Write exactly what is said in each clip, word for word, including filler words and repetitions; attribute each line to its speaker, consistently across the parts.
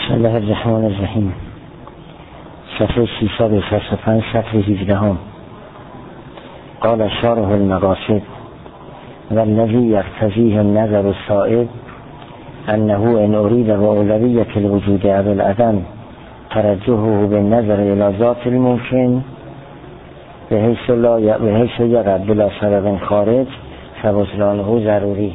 Speaker 1: بسم الله الرحمن الرحیم. صفحه سیصد و شصت و پنج، صفحه هجده هم. قال شارح المقاصد والذي يقتضيه النظر الصائب انه ان اريد بأولوية الوجود او العدم ترجحه بالنظر الى ذات الممكن بحيث لا بحيث يرى بلا سبب خارج فبطلانه ضروری.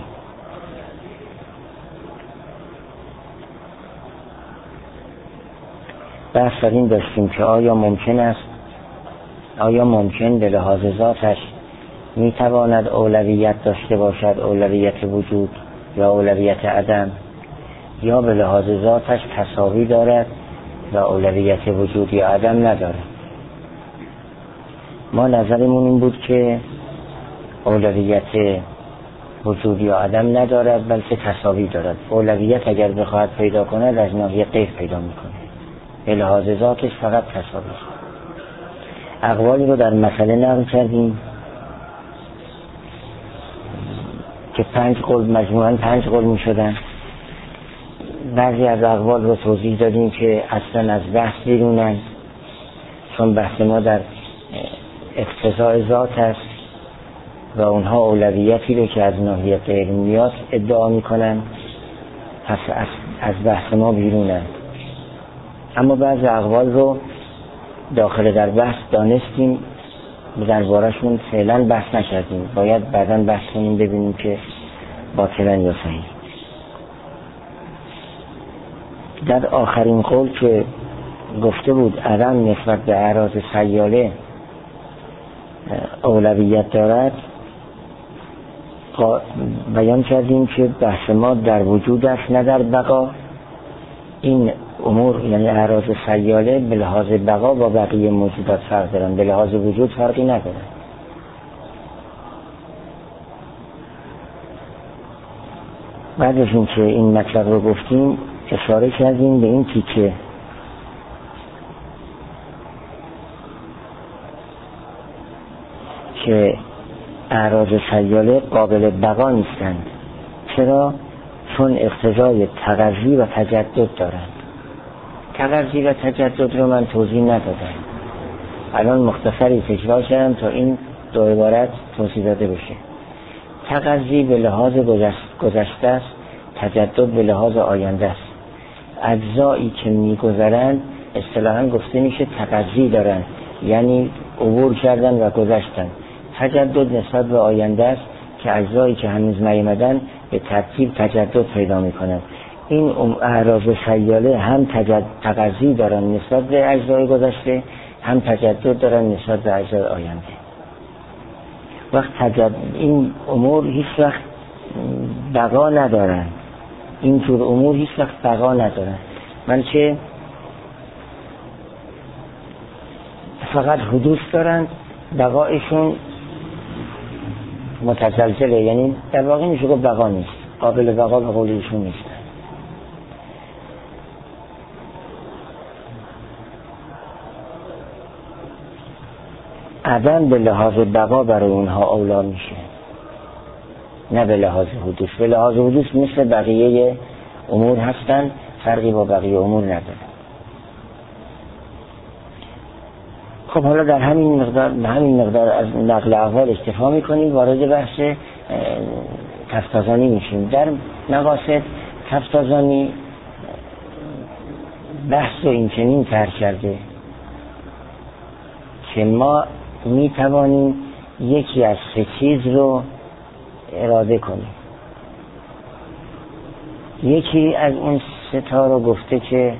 Speaker 1: بحث در این داشتیم که آیا ممکن است آیا ممکن به لحاظ ذاتش میتواند اولویت داشته باشد، اولویت وجود یا اولویت عدم، یا به لحاظ ذاتش تساوی دارد و اولویت وجود یا عدم ندارد. ما نظرمون این بود که اولویت وجود یا عدم ندارد بلکه تساوی دارد. اولویت اگر بخواهد پیدا کند از ناحیه غیر پیدا میکنه، به لحاظ ذاتش فقط تساوی. اقوالی رو در مسئله نقل کردیم که پنج قول مجموعاً پنج قول می شدن. بعضی از اقوال رو توضیح دادیم که اصلا از بحث بیرونن، چون بحث ما در اقتضاء ذات است و اونها اولویتی رو که از ناحیه غیر میاد ادعا میکنن، پس از بحث ما بیرونن. اما بعضی اقوال رو داخل در بحث دانستیم، دربارشون فعلا بحث نکردیم، باید بعداً بحث کنیم ببینیم که باطلن یا صحیح. در آخرین قول که گفته بود عدم نسبت به اعراض سیاله اولویت دارد، بیان کردیم که بحث ما در وجود است نه در بقا. این امور یعنی اعراض سیاله به لحاظ بقا با بقیه موجودات فرق دارن، به لحاظ وجود فرقی ندارن. بعد از این که این مطلب رو گفتیم اشاره کردیم به این تیکه که اعراض سیاله قابل بقا نیستند. چرا؟ چون اقتضای تغذی و تجدد دارند. تغذی و تجدد رو من توضیح ندادم، الان مختصری تکرار کردم تا این دو عبارت توضیح داده بشه. تغذی به لحاظ گذشته است، تجدد به لحاظ آینده است. اجزایی که میگذرند اصطلاحاً گفته میشه تغذی دارند، یعنی عبور کردن و گذشتن. تجدد نسبت به آینده است که اجزایی که هنوز نیامدن به ترتیب تجدد پیدا میکنند. این اعراض سیاله هم تغذی دارن نسبت به اجزای گذشته، هم تجدد دارن نسبت به اجزای آینده. وقت تجدد این امور هیچ وقت بقا ندارن، اینجور امور هیچ وقت بقا ندارن، بلکه فقط حدوث دارن، بقایشون متزلزله، یعنی در واقع میشه گفت بقا نیست، قابل بقا به قول ایشون نیست. عدم به لحاظ بقا برای اونها اولا میشه، نه به لحاظ حدوث. به لحاظ حدوث مثل بقیه امور هستن، فرقی با بقیه امور نداره. خب حالا در همین مقدار به همین مقدار از نقل احوال اکتفا میکنیم، وارد بحث تفتازانی میشیم. در مقاصد تفتازانی بحث رو این چنین طرح کرده که ما می توانیم یکی از سه چیز رو اراده کنیم. یکی از اون سه تا رو گفته که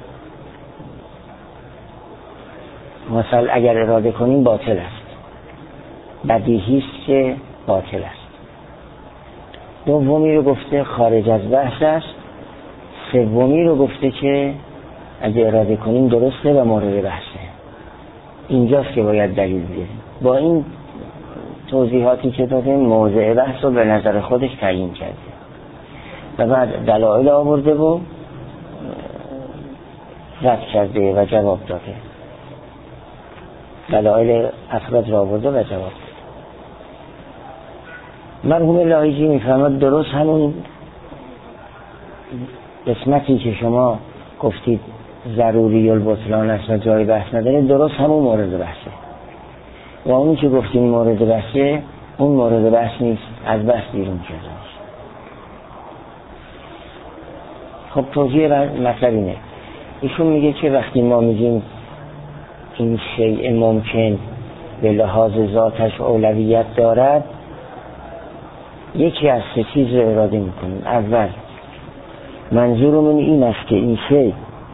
Speaker 1: مثلا اگر اراده کنیم باطل است، بدیهی است که باطل است. دومی رو گفته خارج از بحث است. سومی رو گفته که اگر اراده کنیم درسته و مورد بحثه. اینجاست که باید دلیل بیاریم. با این توضیحاتی که دادیم موضع بحث رو به نظر خودش تعیین کرده و بعد دلایل آورده و رد کرده و جواب داده. دلایل افراد را آورده و جواب داده. مرحوم لاهیجی میفرماد درست همون قسمتی که شما گفتید ضروری البطلان است و جای بحث نداره، درست همون مورد بحثه و اونی که گفتیم مورد بحثه اون مورد بحث نیست، از بحث بیرون کرده. خب توضیح مطلب اینه، ایشون میگه که وقتی ما میگیم این شیء ممکن به لحاظ ذاتش اولویت دارد، یکی از سه چیز رو اراده میکنیم. اول منظورمون این است که این شیء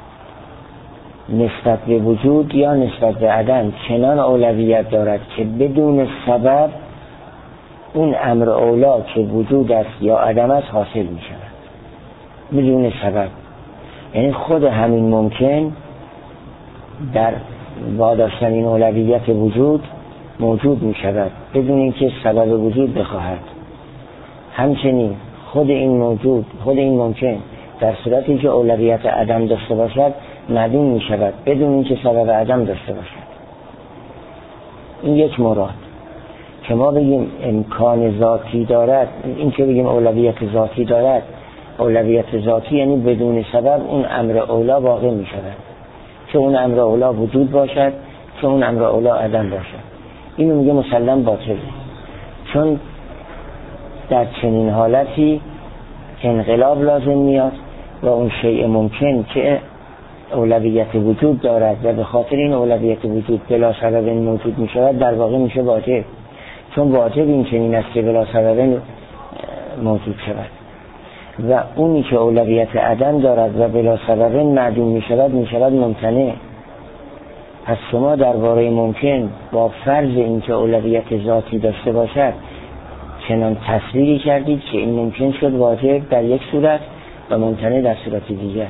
Speaker 1: نسبت به وجود یا نسبت به عدم چنان اولویت دارد که بدون سبب اون امر اولا که وجود است یا عدم است حاصل می شود، بدون سبب. یعنی خود همین ممکن در واداشتن این اولویت وجود موجود می شود بدون اینکه سبب وجود بخواهد. همچنین خود این موجود، خود این ممکن در صورتی که اولویت عدم داشته باشد معدوم می شود بدون اینکه سبب عدم داشته باشد. این یک مراد که ما بگیم امکان ذاتی دارد، این که بگیم اولویت ذاتی دارد، اولویت ذاتی یعنی بدون سبب اون امر اولا واقع می شود، چه اون امر اولا وجود باشد چه اون امر اولا عدم باشد. اینو میگه مسلم باطله، چون در چنین حالتی انقلاب لازم میاد و اون شیء ممکن که اولویت وجود دارد و به خاطر این اولویت وجود بلا سبب موجود می شود در واقع میشه واجب، چون واجب این چنین است که بلا سبب موجود شود و اونی که اولویت عدم دارد و بلا سبب معدوم می شود می شود ممتنع. پس شما درباره ممکن با فرض اینکه اولویت ذاتی داشته باشد چنان تصویری کردید که این ممکن شد واجب در یک صورت و ممتنع در صورت دیگر.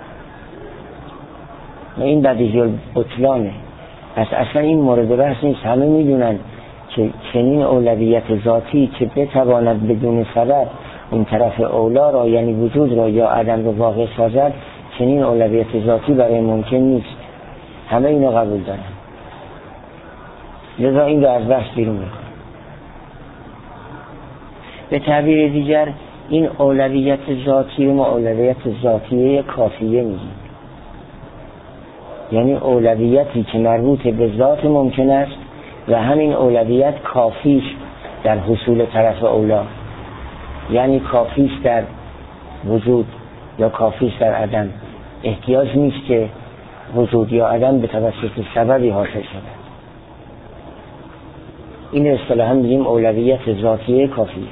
Speaker 1: و این بدیهی البطلانه. پس اصلا این مورد بحث نیست. همه میدونن که چنین اولویت ذاتی که بتواند بدون سبب اون طرف اولا را یعنی وجود را یا عدم را واقع سازد، چنین اولویت ذاتی برای ممکن نیست. همه اینو قبول دارن، لذا این رو از بحث بیرون میکنن. به تعبیر دیگر این اولویت ذاتی رو ما اولویت ذاتیه کافیه میگیم، یعنی اولویتی که مربوط به ذات ممکن است و همین اولویت کافیش در حصول طرف اولا، یعنی کافیش در وجود یا کافیش در عدم. احتیاج نیست که وجود یا عدم به توسط سببی حاصل شود. این اصطلاحاً میگیم اولویت ذاتیه کافیه.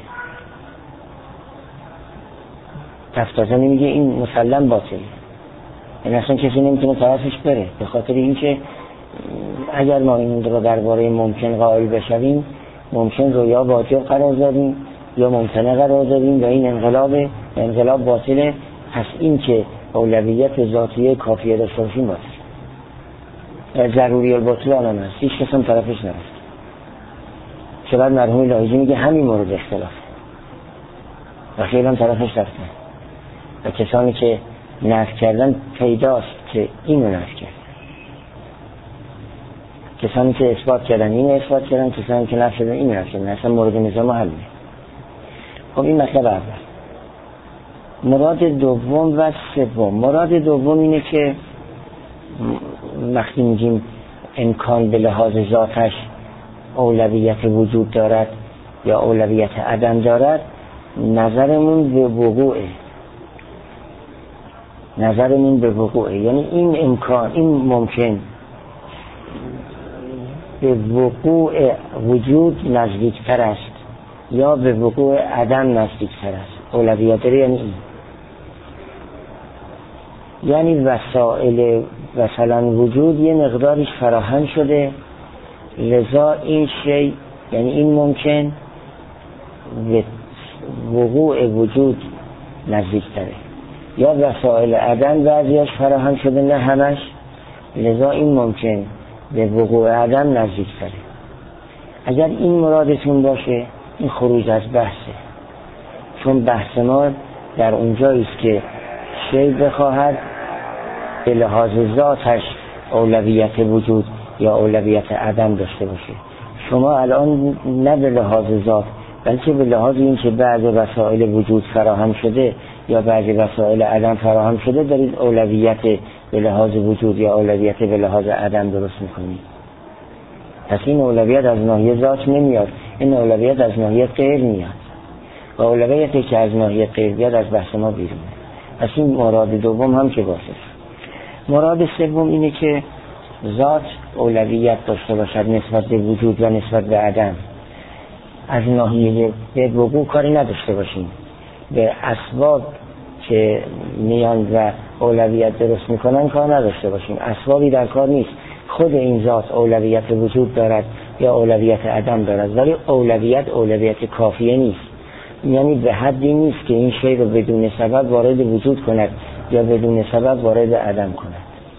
Speaker 1: تفتازنی میگه این مسلم باطله، این اصلا کسی نمیتونه طرفش بره، به خاطر اینکه اگر ما این رو درباره ممکن قائل بشویم ممکن رو یا واجب قرار دادیم یا ممتنع قرار دادیم و این انقلاب انقلاب باطله. پس این که اولویت ذاتیه کافیه داشته باشیم باطله، ضروری البطلان هم هست، هیچ کس هم طرفش نرفت. چرا مرحوم لاهیجی میگه همین مورد اختلاف و خیلی هم طرفش رفتن و کسانی که نفی کردن پیداست که اینو نفی کردن، کسانی که اثبات کردن اینو اثبات کردن، کسانی که نفی کردن اینو نفی کردن. اصلا مورد نظام حل میشه. خب این مطلب اول. مراد دوم و سوم. مراد دوم اینه که وقتی میگیم امکان به لحاظ ذاتش اولویت وجود دارد یا اولویت عدم دارد، نظرمون به وقوعه، نظرمون به وقوعه، یعنی این امکان، این ممکن به وقوع وجود نزدیکتر است یا به وقوع عدم نزدیکتر است. اولویت داره یعنی این، یعنی وسائل مثلا وجود یه مقدارش فراهم شده، لذا این شی یعنی این ممکن به وقوع وجود نزدیکتره، یا وسائل عدم بعضیش فراهم شده نه همش، لذا این ممکن به وقوع عدم نزدیکتره. اگر این مرادتون باشه این خروج از بحثه، چون بحث ما در اونجایی است که شی بخواهد به لحاظ ذاتش اولویت وجود یا اولویت عدم داشته باشه. شما الان نه به لحاظ ذات بلکه به لحاظ این که بعض وسایل وجود فراهم شده یا بعض وسایل عدم فراهم شده دارید اولویت به لحاظ وجود یا اولویت به لحاظ عدم درست میکنید. پس این اولویت از ناحیه ذات نمیاد، این اولویت از ناحیه غیر میاد و اولویتی که از ناحیه غیر بیاد از بحث ما بیرونه. پس این مراد دوم هم که باشه. مراد سوم اینه که ذات اولویت داشته باشد نسبت به وجود و نسبت به عدم. از ناحیه به وقوع کاری نداشته باشیم، به اسباب که میان و اولویت درست میکنن کار نداشته باشیم. اسبابی در کار نیست، خود این ذات اولویت وجود دارد یا اولویت عدم دارد، ولی اولویت اولویت کافیه نیست. یعنی به حدی نیست که این شی رو بدون سبب وارد وجود کند یا بدون سبب وارد عدم کند.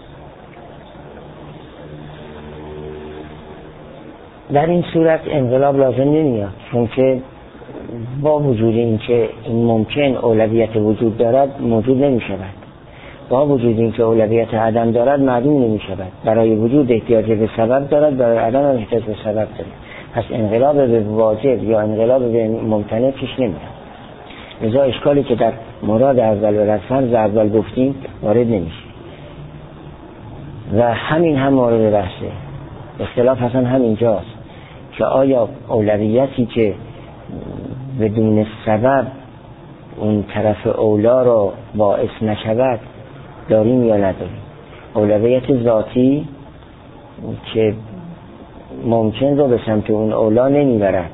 Speaker 1: در این صورت انقلاب لازم نمیاد، چون که با وجود این که این ممکن اولویت وجود دارد موجود نمی شود، با وجود این که اولویت عدم دارد معدوم نمی شود. برای وجود احتیاج به سبب دارد، برای عدم هم احتیاج به سبب دارد. پس انقلاب به واجب یا انقلاب به ممتنع پیش نمیاد. لذا اشکالی که در مراد اول و فرض اول گفتیم وارد نمیشه و همین هم مورد بحثه. اختلاف اصلا همینجاست که آیا اولویتی که بدون سبب اون طرف اولا رو باعث نشود داریم یا نداریم. اولویت ذاتی که ممکن رو به سمت اون اولا نمیبرد،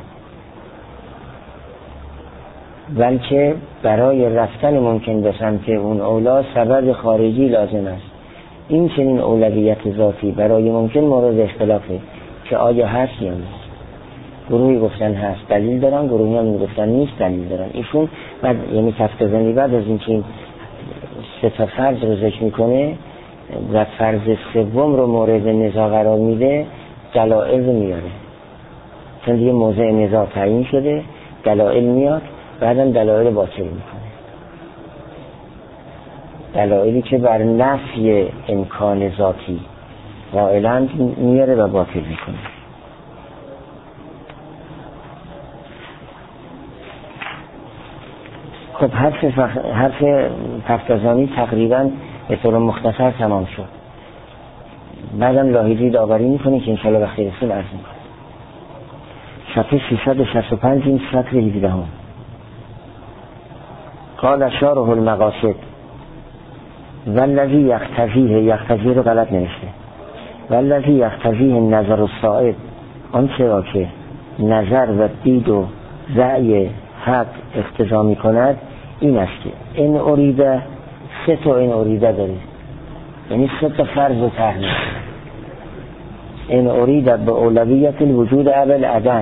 Speaker 1: بلکه برای رفتن ممکن به سمت اون اولا سبب خارجی لازم است. این چنین اولویت ذاتی برای ممکن مورد اختلافه که آیا هست یا نیست. گروهی گفتن هست دلیل دارن، گروهی هم گفتن نیست دلیل دارن. ایشون بعد یعنی تفتزنی بعد از این که سه تا فرض رو ذکر میکنه و فرض سوم رو مورد نزاع قرار میده، دلائل رو میاره، چون دیگه موضع نزاع تعیین شده، دلائل میاد، بعدم دلائل باطل میکنه، دلائلی که بر نفی امکان ذاتی قائلند میاره و باطل میکنه. خب حرف فخ... حرف تفتزانی تقریبا به طور مختصر تمام شد. بعدم لاحیجی داوری میکنه که انشاءالله وقتی رسول عرض میکنه. صفحه سیصد و شصت و پنج این سطر هجده هم. قال شارح المقاصد والذی یقتضیه، یقتضیه رو غلط نوشته، والذی یقتضیه نظر الصائب، آنچه را که نظر و دید و رأی حق اقتضا می کند این است که این اریده سه تا این اریده دارید، یعنی سه تا فرض و تحمیل. این اریده به اولویت الوجود اول عدم.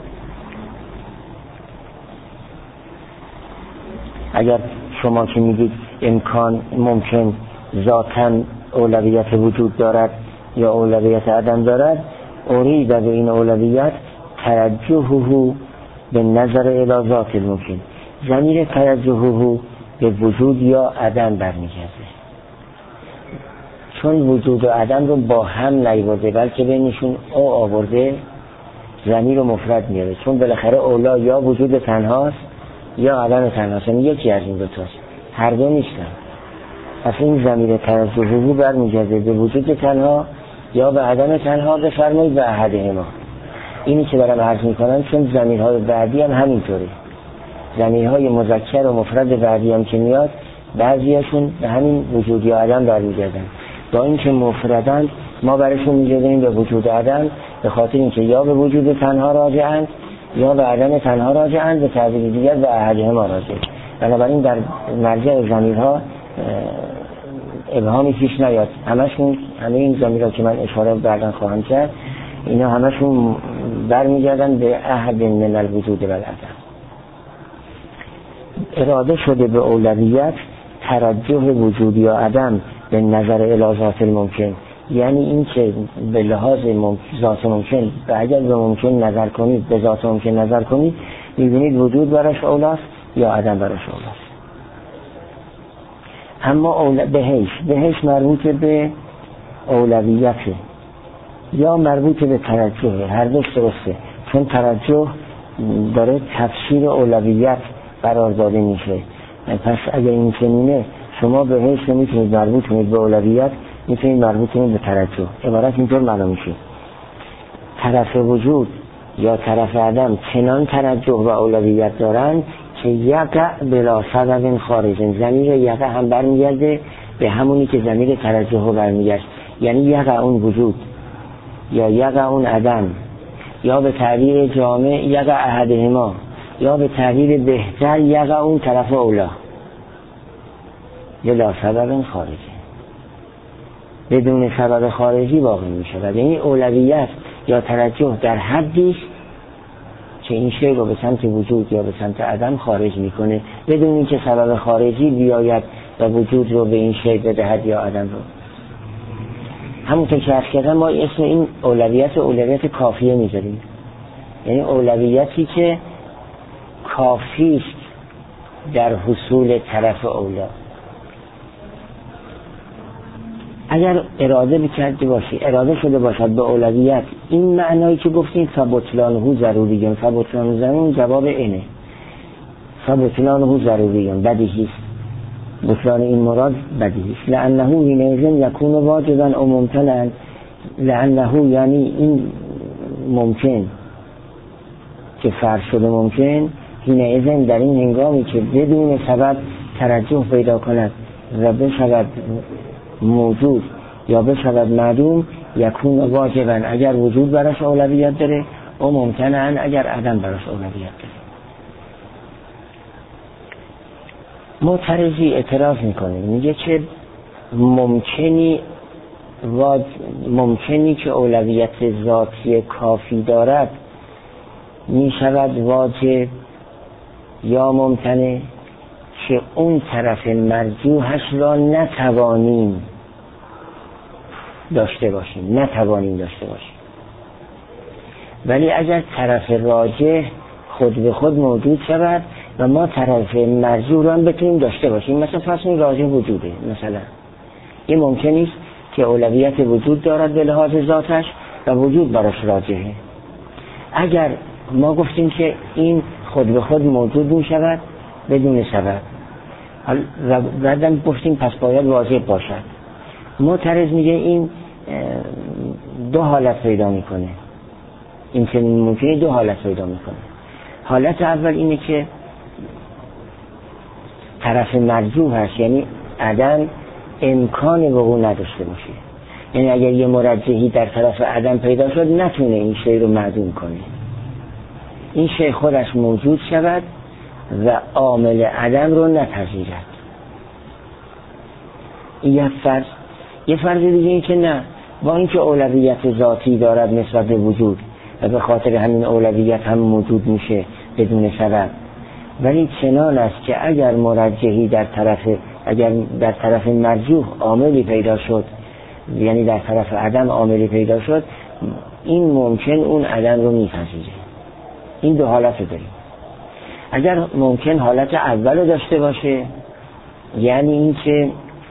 Speaker 1: اگر شما که میگید امکان ممکن ذاتاً اولویت وجود دارد یا اولویت عدم دارد، اریده به این اولویت ترجحه به نظر الی ذات الممکن، ضمیر ترجحه به وجود یا عدم برمیگرده، چون وجود و عدم رو با هم نیاورده بلکه بینشون او آورده، ضمیر رو مفرد میاره، چون بالاخره اولا یا وجود تنهاست یا عدم تنهاست، یعنی یکی از این دو تاست، هر دو نیستن. پس این ضمیر ترجحه برمیگرده به وجود تنها یا به عدم تنها، بفرمایید به احدهما. اینی که دارم عرض میکنم، چون ضمیرهای بعدی هم همینطوره، ضمیرهای مذکر و مفرد بعدی هم که میاد بعضیاشون به همین وجود یا عدم برمیگردن، با اینکه مفردن ما برشون میگردیم به وجود عدم، به خاطر اینکه یا به وجود تنها راجعند یا به عدم تنها راجعند، به تعبیر دیگر به احدهما راجع. بنابراین در مرجع ضمیرها ابهامی پیش نیاد، همشون همه این ضمیرها که من اشاره بعداً خواهم کرد اینا همشون برمیگردن به احد من الوجود و العدم. اراده شده به اولویت ترجح وجود یا عدم به نظر الی ذات الممکن، یعنی این که به لحاظ ذات ممکن و اگر به ممکن نظر کنید، به ذات ممکن نظر کنید، میبینید وجود براش اولاست یا عدم براش اولاست. اما اول... بهش بهش مربوط به اولویته یا مربوط به ترجحه، هر دو درسته، چون ترجح داره تفسیر اولویت قرار داده میشه. پس اگر این چنینه شما به حیث میتونید مربوط کنید به اولویت، میتونید مربوط کنید به توجه. عبارت اینطور معنا میشه: طرف وجود یا طرف عدم چنان توجه و اولویت دارند که یقع بلا سبب خارج. ضمیر یقع هم برمیگرده به همونی که ضمیر توجه رو برمیگرد، یعنی یقع اون وجود یا یقع اون عدم، یا به تعبیر جامع یقع احدهما، یا به تعبیر بهتر یقع اون طرف اولا بلا سبب خارجی، بدون سبب خارجی واقع می شود. یعنی اولویت یا توجه در حدی که این شی رو به سمت وجود یا به سمت عدم خارج میکنه بدون اینکه سبب خارجی بیاید و وجود رو به این شی بدهد یا عدم رو. همونطور که عرض کردم ما اسم این اولویت اولویت کافیه میذاریم، یعنی اولویتی که کافی است در حصول طرف اولا. اگر اراده بکرده باشی، اراده شده باشد به اولویت، این معنایی که گفتیم فبطلانه ضروریون، فبطلانه ضروریون جواب اینه، فبطلانه ضروریون بدیهی است، بطلان این مراد بدیهی است. لانه حینئذ یکون واجبا او ممتنعا، لانه یعنی این ممکن که فرض شده ممکن، حینئذ در این هنگامی که بدون سبب توجه پیدا کند و بشود موجود یا بشود معدوم، یکون واجبا اگر وجود براش اولویت داره، او ممتنعا اگر عدم براش اولویت داره. معترضی اعتراض میکنه، میگه که ممکنی واج... ممکنی که اولویت ذاتی کافی دارد میشود واجب یا ممتنع که اون طرف مرجوحش را نتوانیم داشته باشیم نتوانیم داشته باشیم ولی اگر طرف راجح خود به خود موجود شود و ما طرف مرجوح را هم بتونیم داشته باشیم، مثلا فرض کنید راجح وجوده، مثلا این ممکن است که اولویت وجود دارد به لحاظ ذاتش و وجود براش راجحه. اگر ما گفتیم که این خود به خود موجود می شود بدون سبب و بعدم گفتیم پس باید واجب باشد، معترض میگه این دو حالت پیدا میکنه، این که ممکنه دو حالت پیدا میکنه. حالت اول اینه که طرف مرجوح هست، یعنی عدم امکان وقوع نداشته باشه، یعنی اگر یه مرجحی در طرف عدم پیدا شد نتونه این شی رو معدوم کنه، این شی خودش موجود شود و عامل عدم رو نپذیرد. این یک فرض. یه فرض دیگه این که نه، با اینکه اولویت ذاتی دارد نسبت به وجود و به خاطر همین اولویت هم موجود میشه بدون سبب، ولی چنان است که اگر مرجحی در طرف اگر در طرف مرجوح عاملی پیدا شد، یعنی در طرف عدم عاملی پیدا شد، این ممکن اون عدم رو میپذیره. این دو حالت رو داریم. اگر ممکن حالت اول رو داشته باشه، یعنی این که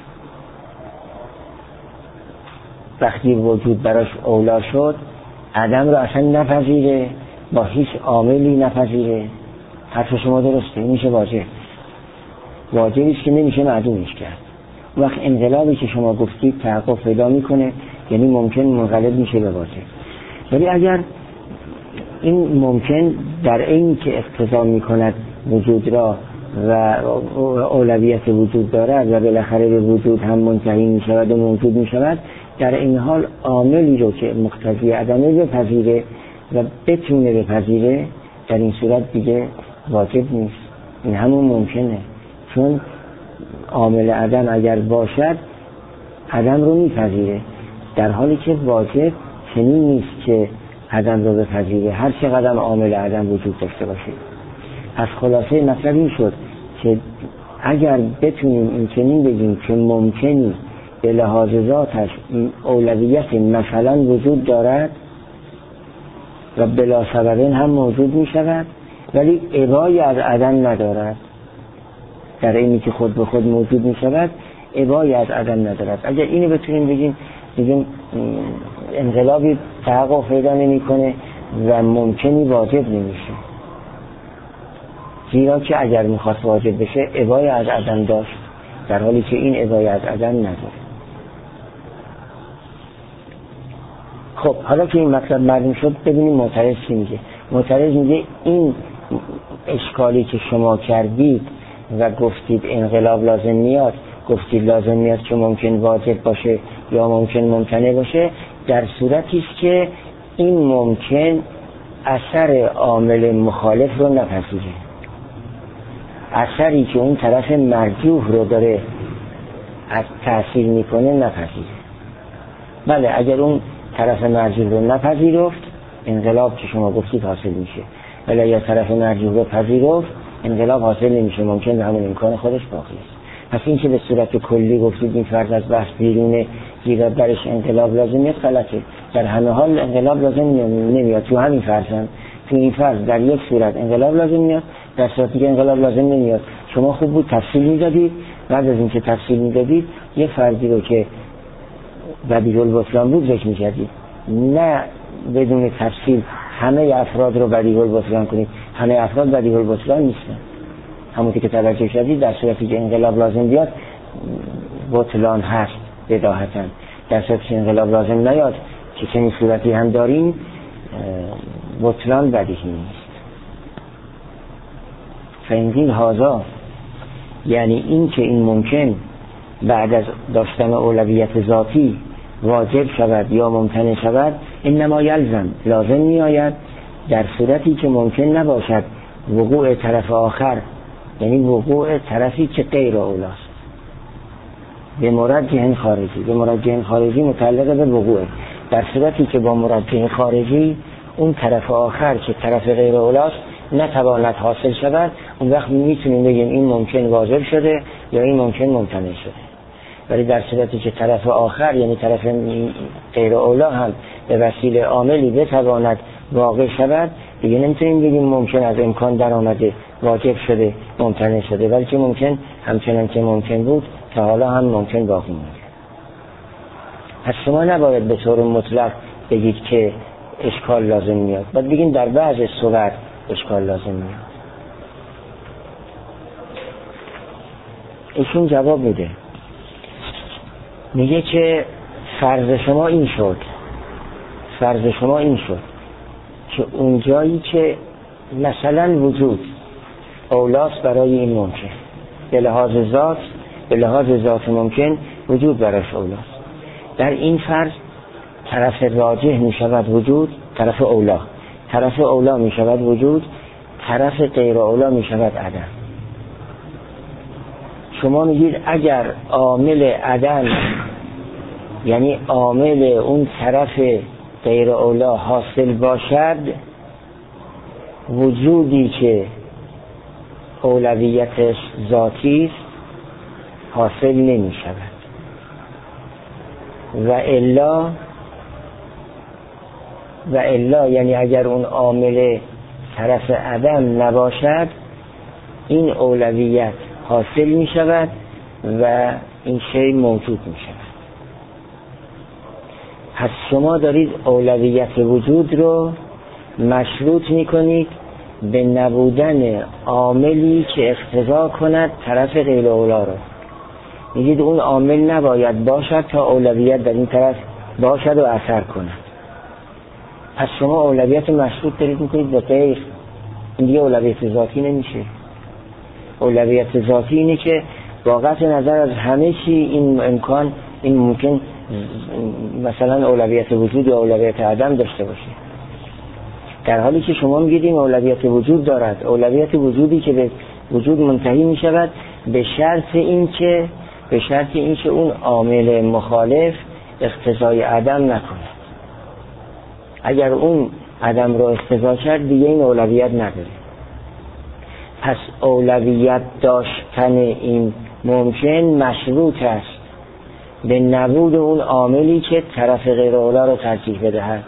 Speaker 1: وقتی وجود براش اولا شد عدم رو اصلا نپذیره، با هیچ عاملی نپذیره، حرف شما درسته، میشه واجب. واجبیست که نمیشه معدومش کرد. وقت انقلابی که شما گفتید تحقق پیدا میکنه، یعنی ممکن منقلب میشه به واجب. ولی اگر این ممکن در این که اقتضا میکند وجود را و اولویت وجود دارد و بالاخره به وجود هم منتهی میشود و موجود میشود، در این حال عاملی رو که مقتضی عدمه بپذیره و بتونه بپذیره، در این صورت دیگه واجب نیست، این همون ممکنه، چون عامل عدم اگر باشد عدم رو میپذیره، در حالی که واجب چنین نیست که عدم رو بپذیره هر چقدر عامل عدم وجود داشته باشه. از خلاصه مطلب این شد که اگر بتونیم این چنین بگیم که ممکنی به لحاظ ذاتش اولویت مثلا وجود دارد و بلا سببین هم موجود می شود ولی ابایی از عدم ندارد، در اینی که خود به خود موجود می شود ابایی از عدم ندارد. اگر اینو بتونیم بگیم بگیم انقلابی تحقق پیدا نمی کنه و ممکنی واجب نمیشه، زیرا که اگر میخواست واجب بشه ابایی از عدم داشت، در حالی که این ابای از عدم نداره. خب حالا که این مطلب معلوم شد، ببینیم معترض چی میگه. معترض میگه این اشکالی که شما کردید و گفتید انقلاب لازم میاد، گفتید لازم میاد که ممکن واجب باشه یا ممکن ممتنع باشه، در صورتی است که این ممکن اثر عامل مخالف رو نپذیره، اثری که اون طرف مرجوح رو داره از تأثیر میکنه نپذیره. بله اگر اون طرف مرجوح رو نپذیرفت انقلاب که شما گفتید حاصل میشه، ولی اگر طرف مرجوح رو پذیرفت انقلاب حاصل نمیشه، ممکن به همون امکان خودش باقی است. پس این که به صورت کلی گفتید این فرض از بحث بیرونه زیرا درش انقلاب لازم نیست غلطه. در همه حال انقلاب لازم نمیاد. تو همین فرض هم تو این فرض در یک صورت انقلاب لازم میاد، در صورتی که انقلاب لازم نمیاد. شما خوب بود تفصیل میدادید، بعد از اینکه تفصیل میدادید یه فرضی رو که بدیهی البطلان بود ذکر میکردید، نه بدون تفصیل همه افراد رو بدیهی البطلان کنید. همه افراد بدیهی البطلان نیستن. همونطور که توجه کردید در صورتی که انقلاب لازم بیاد بطلان هست بداهتاً، در صورتی که انقلاب لازم نیاد که چنین صورتی هم داریم بطلان بدیهی نیست. فانگیل هازا، یعنی این که این ممکن بعد از داشتن اولویت ذاتی واجب شود یا ممتنع شود، انما یلزم لازم می آید در صورتی که ممکن نباشد وقوع طرف آخر، یعنی وقوع طرفی که غیر اولاست، به مرجح خارجی. به مرجح خارجی متعلق به وقوع، در صورتی که با مرجح خارجی اون طرف آخر که طرف غیر اولاست نتواند حاصل شود، اون وقت میتونیم بگیم این ممکن واجب شده یا این ممکن ممتنع شده. ولی در صورتی که طرف آخر یعنی طرف غیر اولا هم به وسیله عاملی بتواند واقع شود، دیگه نمیتونیم بگیم ممکن از امکان در آمده واجب شده ممتنع شده، ولی که ممکن همچنان که ممکن بود تا حالا هم ممکن باقی مونده. پس شما نباید به طور مطلق بگید که اشکال لازم میاد، باید بگیم در بعض صورت اشکال لازم میاد. ایشون جواب میده، میگه که فرض شما این شد فرض شما این شد که اونجایی که مثلا وجود اولاست برای این ممکن، به لحاظ ذات به لحاظ ذات ممکن وجود براش اولاست، در این فرض طرف راجح می شود وجود، طرف اولا طرف اولا می شود وجود، طرف غیر اولا می شود عدم. شما میگید اگر عامل عدم یعنی عامل اون طرف غیر اولا حاصل باشد، وجودی که اولویتش ذاتی است حاصل نمی شود، و الا و الا یعنی اگر اون عامل طرف عدم نباشد این اولویت حاصل می شود و این شی موجود می شود. پس شما دارید اولویت وجود رو مشروط می کنید به نبودن عاملی که اقتضا کند طرف غیر اولا رو. میگید اون عامل نباید باشد تا اولویت در این طرف باشد و اثر کند. پس شما اولویت مشروط دارید میکنید به غیر، این دیگه اولویت ذاتی نمیشه. اولویت ذاتی اینه که با قطع نظر از همه چی این امکان این ممکن مثلا اولویت وجود یا اولویت عدم داشته باشه، در حالی که شما میگید این اولویت وجود دارد، اولویت وجودی که به وجود منتهی میشود به شرط این که به شرط این که اون عامل مخالف اقتضای عدم نکنه. اگر اون عدم رو اقتضا کرد دیگه این اولویت نداره. پس اولویت داشتن این ممکن مشروط است به نبود اون عاملی که طرف غیر اولا رو ترجیح بدهد.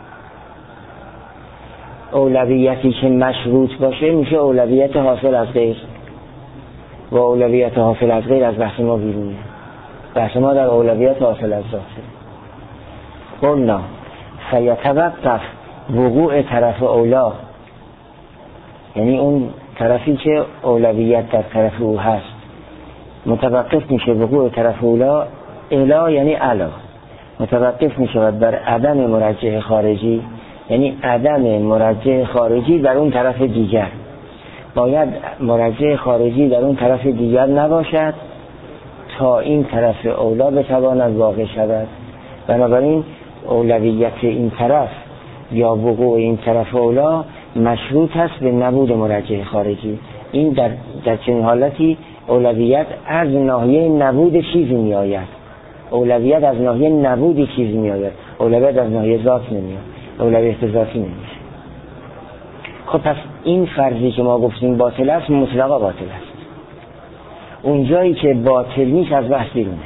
Speaker 1: اولویتی که مشروط باشه میشه اولویت حاصل از غیر، و اولویت حاصل از غیر از بحث ما بیرونه. بحث ما در اولویت حاصل از ذاته. قلنا فیتوقف وقوع طرف اولا، یعنی اون طرفی که اولویت در طرف او هست متوقف میشه وقوع طرف اولا، الا یعنی علا، متوقف میشود بر عدم مرجح خارجی، یعنی عدم مرجح خارجی در اون طرف دیگر. باید مرجح خارجی در اون طرف دیگر نباشد تا این طرف اولا بتواند واقع شود. بنابراین اولویت این طرف یا وقوع این طرف اولا مشروط است به نبود مرجح خارجی. این در, در چنین حالتی اولویت از ناحیه نبود چیزی می آید، اولویت از ناحیه نبود چیزی می آید، اولویت از ناحیه ذات نمی آید، اولویت ذاتی نمیشه. خب پس این فرضی که ما گفتیم باطل است مطلقا باطل است. اون جایی که باطل نیست از بحث بیرونه.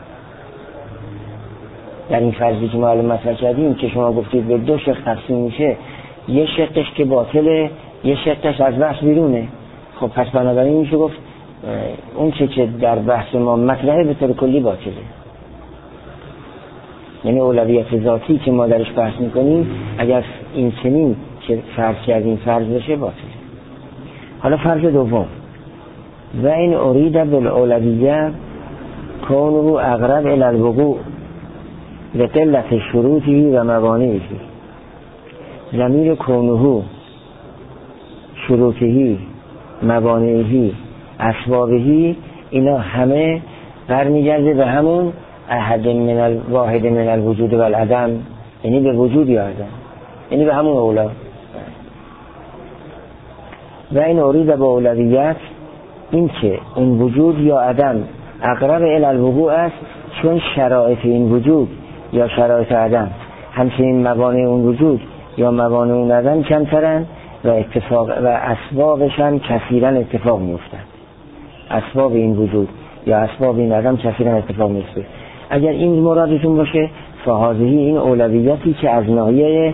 Speaker 1: در این فرضی که ما الان مطرح کردیم که شما گفتید به دو شق تقسیم میشه، یه شقش که باطله، یه شقش از بحث بیرونه. خب پس بنابراین میشه گفت اون چه که در بحث ما مطرحه به طور کلی باطله. یعنی اولویت ذاتی که ما درش بحث میکنیم اگر این چنین که فرض کردیم فرض بشه باطله. حالا فرض دوم، و این ارید بالاولویه کونه اقرب الی الوقوع لقلت شروطی و موانعی. ضمیر کونه، شروطی، موانعی، اسبابی، اینا همه برمیگرده به همون احد من الواحد من الوجود و العدم، یعنی به وجود یا عدم، یعنی به همون اولا. و این ارید با اولویت این که این وجود یا عدم اقرب الی الوقوع است، چون شرایط این وجود یا شرایط عدم همچنین موانع اون وجود یا موانع اون عدم کمترن و اتفاق و اسبابش هم کثیرا اتفاق میفتن. اسباب این وجود یا اسباب این عدم کثیرا اتفاق میفته. اگر این مرادتون باشه فهذه این اولویتی که از ناحیه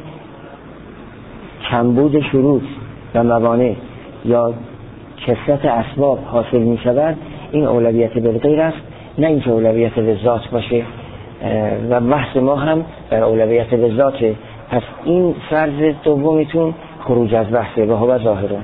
Speaker 1: کمبود شروط و موانع یا کثرت اسباب حاصل می شود، این اولویت بالغیر است، نه اینکه اولویت به ذات باشه. و بحث ما هم در اولویت به ذاته. پس این فرض دومیتون خروج از بحثه و هو ظاهرون.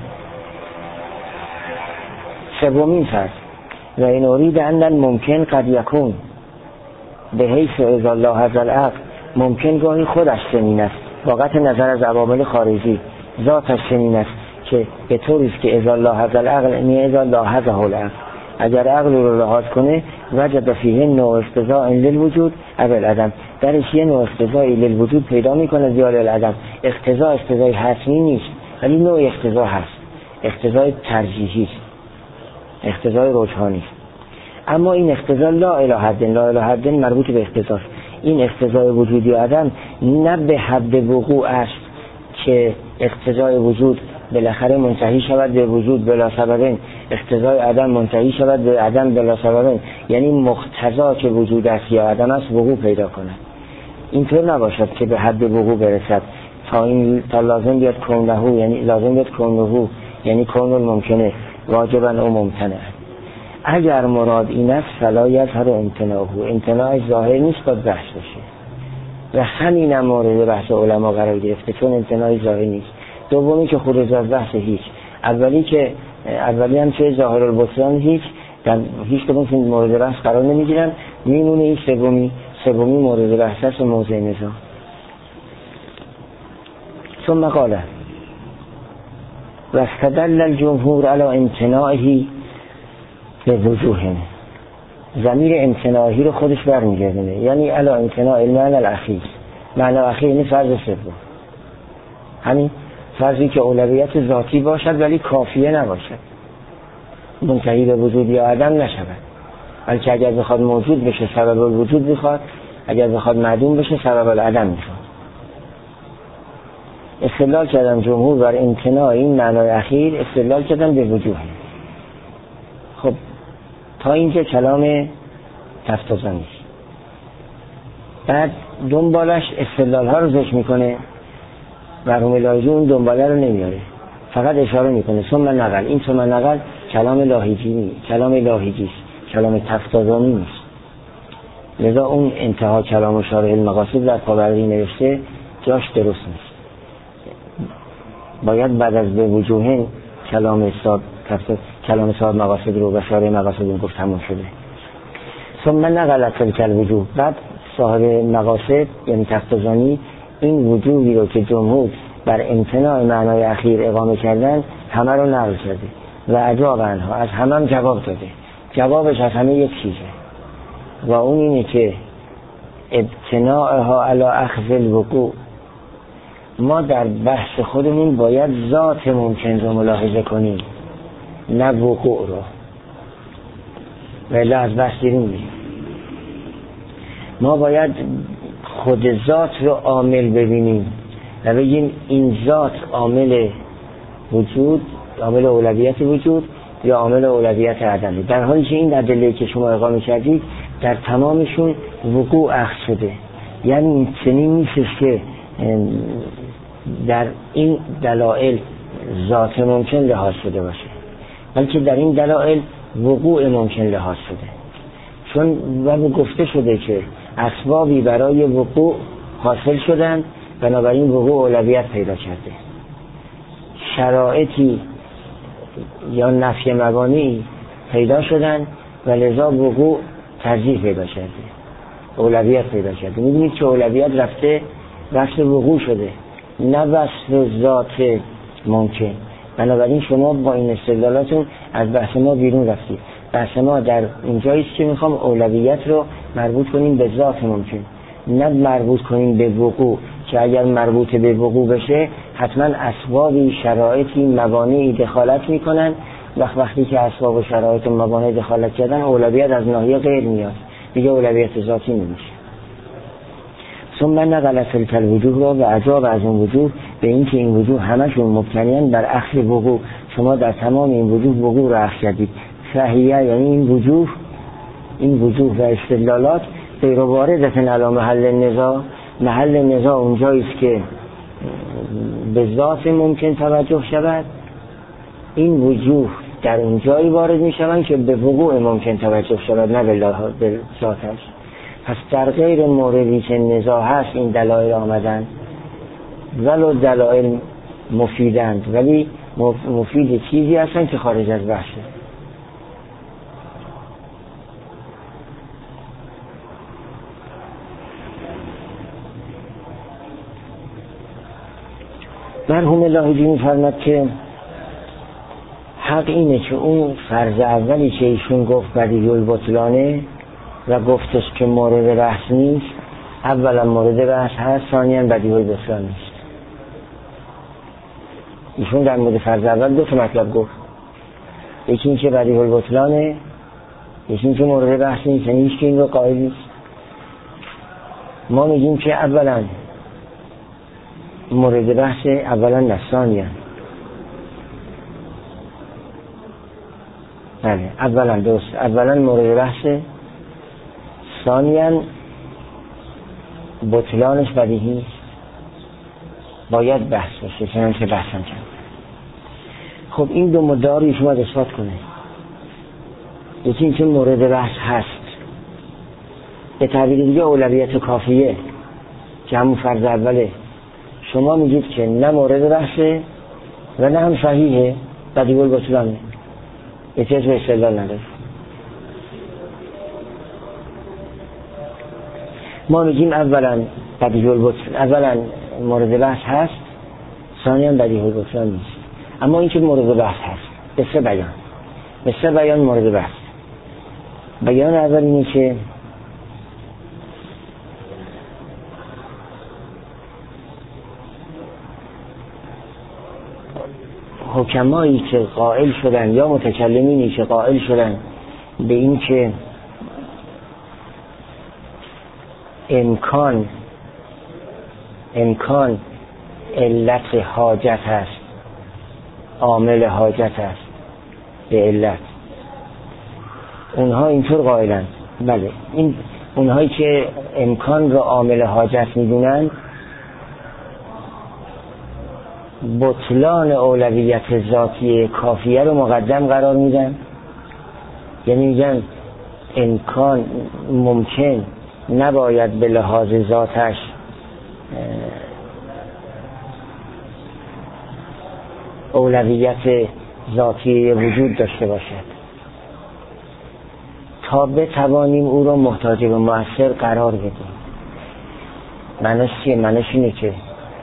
Speaker 1: سومین فرض، و این ارید ان ممکن قد یکون به حیث اذا الله عز العقل، ممکن گاهی خودش چنین است با قطع نظر از عوامل خارجی، ذاتش چنین است که به طوری است که اذا الله عز العقل یعنی اذا الله عز العقل، اگر عقل رو لحاظ کنه وجد فیه نوع اقتضاء للوجود او العدم، درش یه نوع اقتضایی للوجود پیدا میکنه زیاد العدم. اقتضاء اقتضای حتمی نیست ولی نوع اقتضا هست، اقتضای ترجیحی است، اقتضای رجحانی است. اما این اقتضا لا الی حد، لا الی حد مربوط به اقتضاست. این اقتضای وجودی و عدم نه به حد وقوع است که اقتضای وجود بالاخره منتهی شود به وجود بلا سببین، اقتضای عدم منتهی شود به عدم بلا سببین، یعنی مقتضا که وجود است یا عدم است وقوع پیدا کند. اینطور نباشد که به حد وقوع برسد تا این تا لازم بیاد کونه، یعنی لازم بیاد کونه یعنی کون الممکنه واجبا او ممتنع. اگر مراد این است فلا یظهر امتناعه، امتناع ظاهر نیست باید بحث بشه و همین هم مورد بحث علما قرار گرفته چون امتناع ظاهر نیست. دومی که خروج از بحث هیچ، اولی که اولی هم چه ظاهر البطلان هیچ در هیچ کدوم این مورد بحث قرار نمیگیرن، میمونه این سومی سومی مورد بحث است و موضع نزاع. ثم قال و استدل الجمهور علی امتناعه به وجوه، ضمیر امتناعی رو خودش برمیگردونه، یعنی علی امتناع المعنى الاخیر، معنی اخیر یعنی فرض سوم، همین فرضی که اولویت ذاتی باشد ولی کافیه نباشد، منتهی به وجود یا عدم نشود، بلکه اگر بخواد موجود بشه سبب الوجود بخواد، اگر بخواد معدوم بشه سبب العدم میخواد. استدلال کردن جمهور بر امتناع این معنای اخیر، استدلال کردن به وجوه. خب تا اینجا کلام تفتازانی است. بعد دنبالش استدلال ها رو ذکر میکنه، مرحوم لاهیجی اون دنباله رو نمیاره، فقط اشاره میکنه ثم نقل. این ثم نقل کلام لاهیجی نیست، کلام لاهیجی است، کلام تفتازانی نیست. لذا اون انتها کلام شارح المقاصد در پاوردی نوشته جاش درست نیست. باید بعد از به وجوه کلام استاد تفسیر کلام صاحب مقاصد رو و شارح مقاصد رو گفت تموم شده. ثم نقلت تلک الوجوه، بعد صاحب مقاصد یعنی تفتزانی این وجوهی رو که جمهور بر امتناع معنای اخیر اقامه کردن همه رو نقل کرده و اجاب عنها، از همه هم جواب داده. جوابش از همه یک چیزه و اون اینه که ابتناعها علی اخذ الوقوع، ما در بحث خودمون باید ذات ممکن رو ملاحظه کنیم نه وقوع رو، ولی از بحث بیرون میریم. ما باید خود ذات رو عامل ببینیم و بگیم این ذات عامل وجود، عامل اولویت وجود یا عامل اولویت عدمی، در حالی که این ادله که شما اقامه کردید در تمامشون وقوع اخذ شده. یعنی این چنین نیست که در این دلائل ذات ممکن لحاظ شده باشه، بلکه در این دلائل وقوع ممکن لحاظ شده، چون و گفته شده که اسبابی برای وقوع حاصل شدن، بنابراین وقوع اولویت پیدا کرده. شرایطی یا نفی موانعی پیدا شدن و لذا وقوع ترجیح پیدا کرده، اولویت پیدا کرده. می‌بینید که اولویت رفته وصف وقوع شده نه وصف ذات ممکن. بنابراین شما با این استدلالاتون از بحث ما بیرون رفتید. بحث ما در اینجاییست که میخوام اولویت رو مربوط کنیم به ذات ممکن، نه مربوط کنیم به وقوع، که اگر مربوط به وقوع بشه حتما اسبابی، شرایطی، موانعی دخالت میکنن. وقت وقتی که اسباب و شرایط و موانع دخالت کردن اولویت از ناحیه غیر میاد، دیگه اولویت ذاتی نمیشه. ثم نقل تلک الوجوه را و اجاب از اون وجوه به این که این وجوه همشون مبتنیان بر اخذ وقوع، شما در تمام این وجوه وقوع را اخذ کردید. فهیه یعنی این وجوه، این وجوه و استدلالات غیر واردتن علی محل نزاع، محل نزاع اونجاییست که به ذات ممکن توجه شود. این وجوه در اونجایی وارد می شوند که به وقوع ممکن توجه شود، نه به ذاتش. پس در غیر موردی که نزاع هست این دلایل آمدن، ولو دلایل مفیدند ولی مفید چیزی هستن که خارج از بحثه. مرحوم لاهیجی می‌فرماد که حق اینه که اون فرض اولی که ایشون گفت بدیهی البطلانه و گفتش که مورد بحث نیست، اولا مورد بحث هست، ثانیاً بدیهی البطلان نیست. ایشون در مورد فرض اول دو تا مطلب گفت، یکی این که بدیهی البطلانه، یکی این که مورد بحث نیست، یعنی هیچ که این رو قائل نیست. ما میگیم که اولا مورد بحث، اولا نه ثانیاً. بله اولا دوست اولا مورد بحث، ثانیاً بطلانش بدیهی باید بحث بشه، چنانچه بحثم کرد. خب این دو مدعا رو شما اثبات کنه. یکی این که مورد بحث هست، به تعبیر دیگه اولویت کافیه که همون فرض اوله. شما میگید که نه مورد بحثه و نه هم صحیحه، بدیهی البطلانه، احتیاج به استدلال نداره. ما میگیم اولا بدیهی البطلان، اولا مورد بحث هست، ثانیاً بدیهی البطلان نیست. اما این که مورد بحث هست به سه بیان، به سه بیان مورد بحث. بیان اول اینه که حکمایی که قائل شدن یا متکلمینی که قائل شدن به این که امکان امکان علت حاجت هست، عامل حاجت هست به علت، اونها اینطور قائلن. بله این اونهایی که امکان را عامل حاجت میدونن بطلان اولویت ذاتی کافیه رو مقدم قرار میدن، یعنی میگن امکان ممکن نباید به لحاظ ذاتش اولویت ذاتی وجود داشته باشد تا بتوانیم او را محتاج به مؤثر قرار بدیم. معنیش چیه؟ معنیش اینه که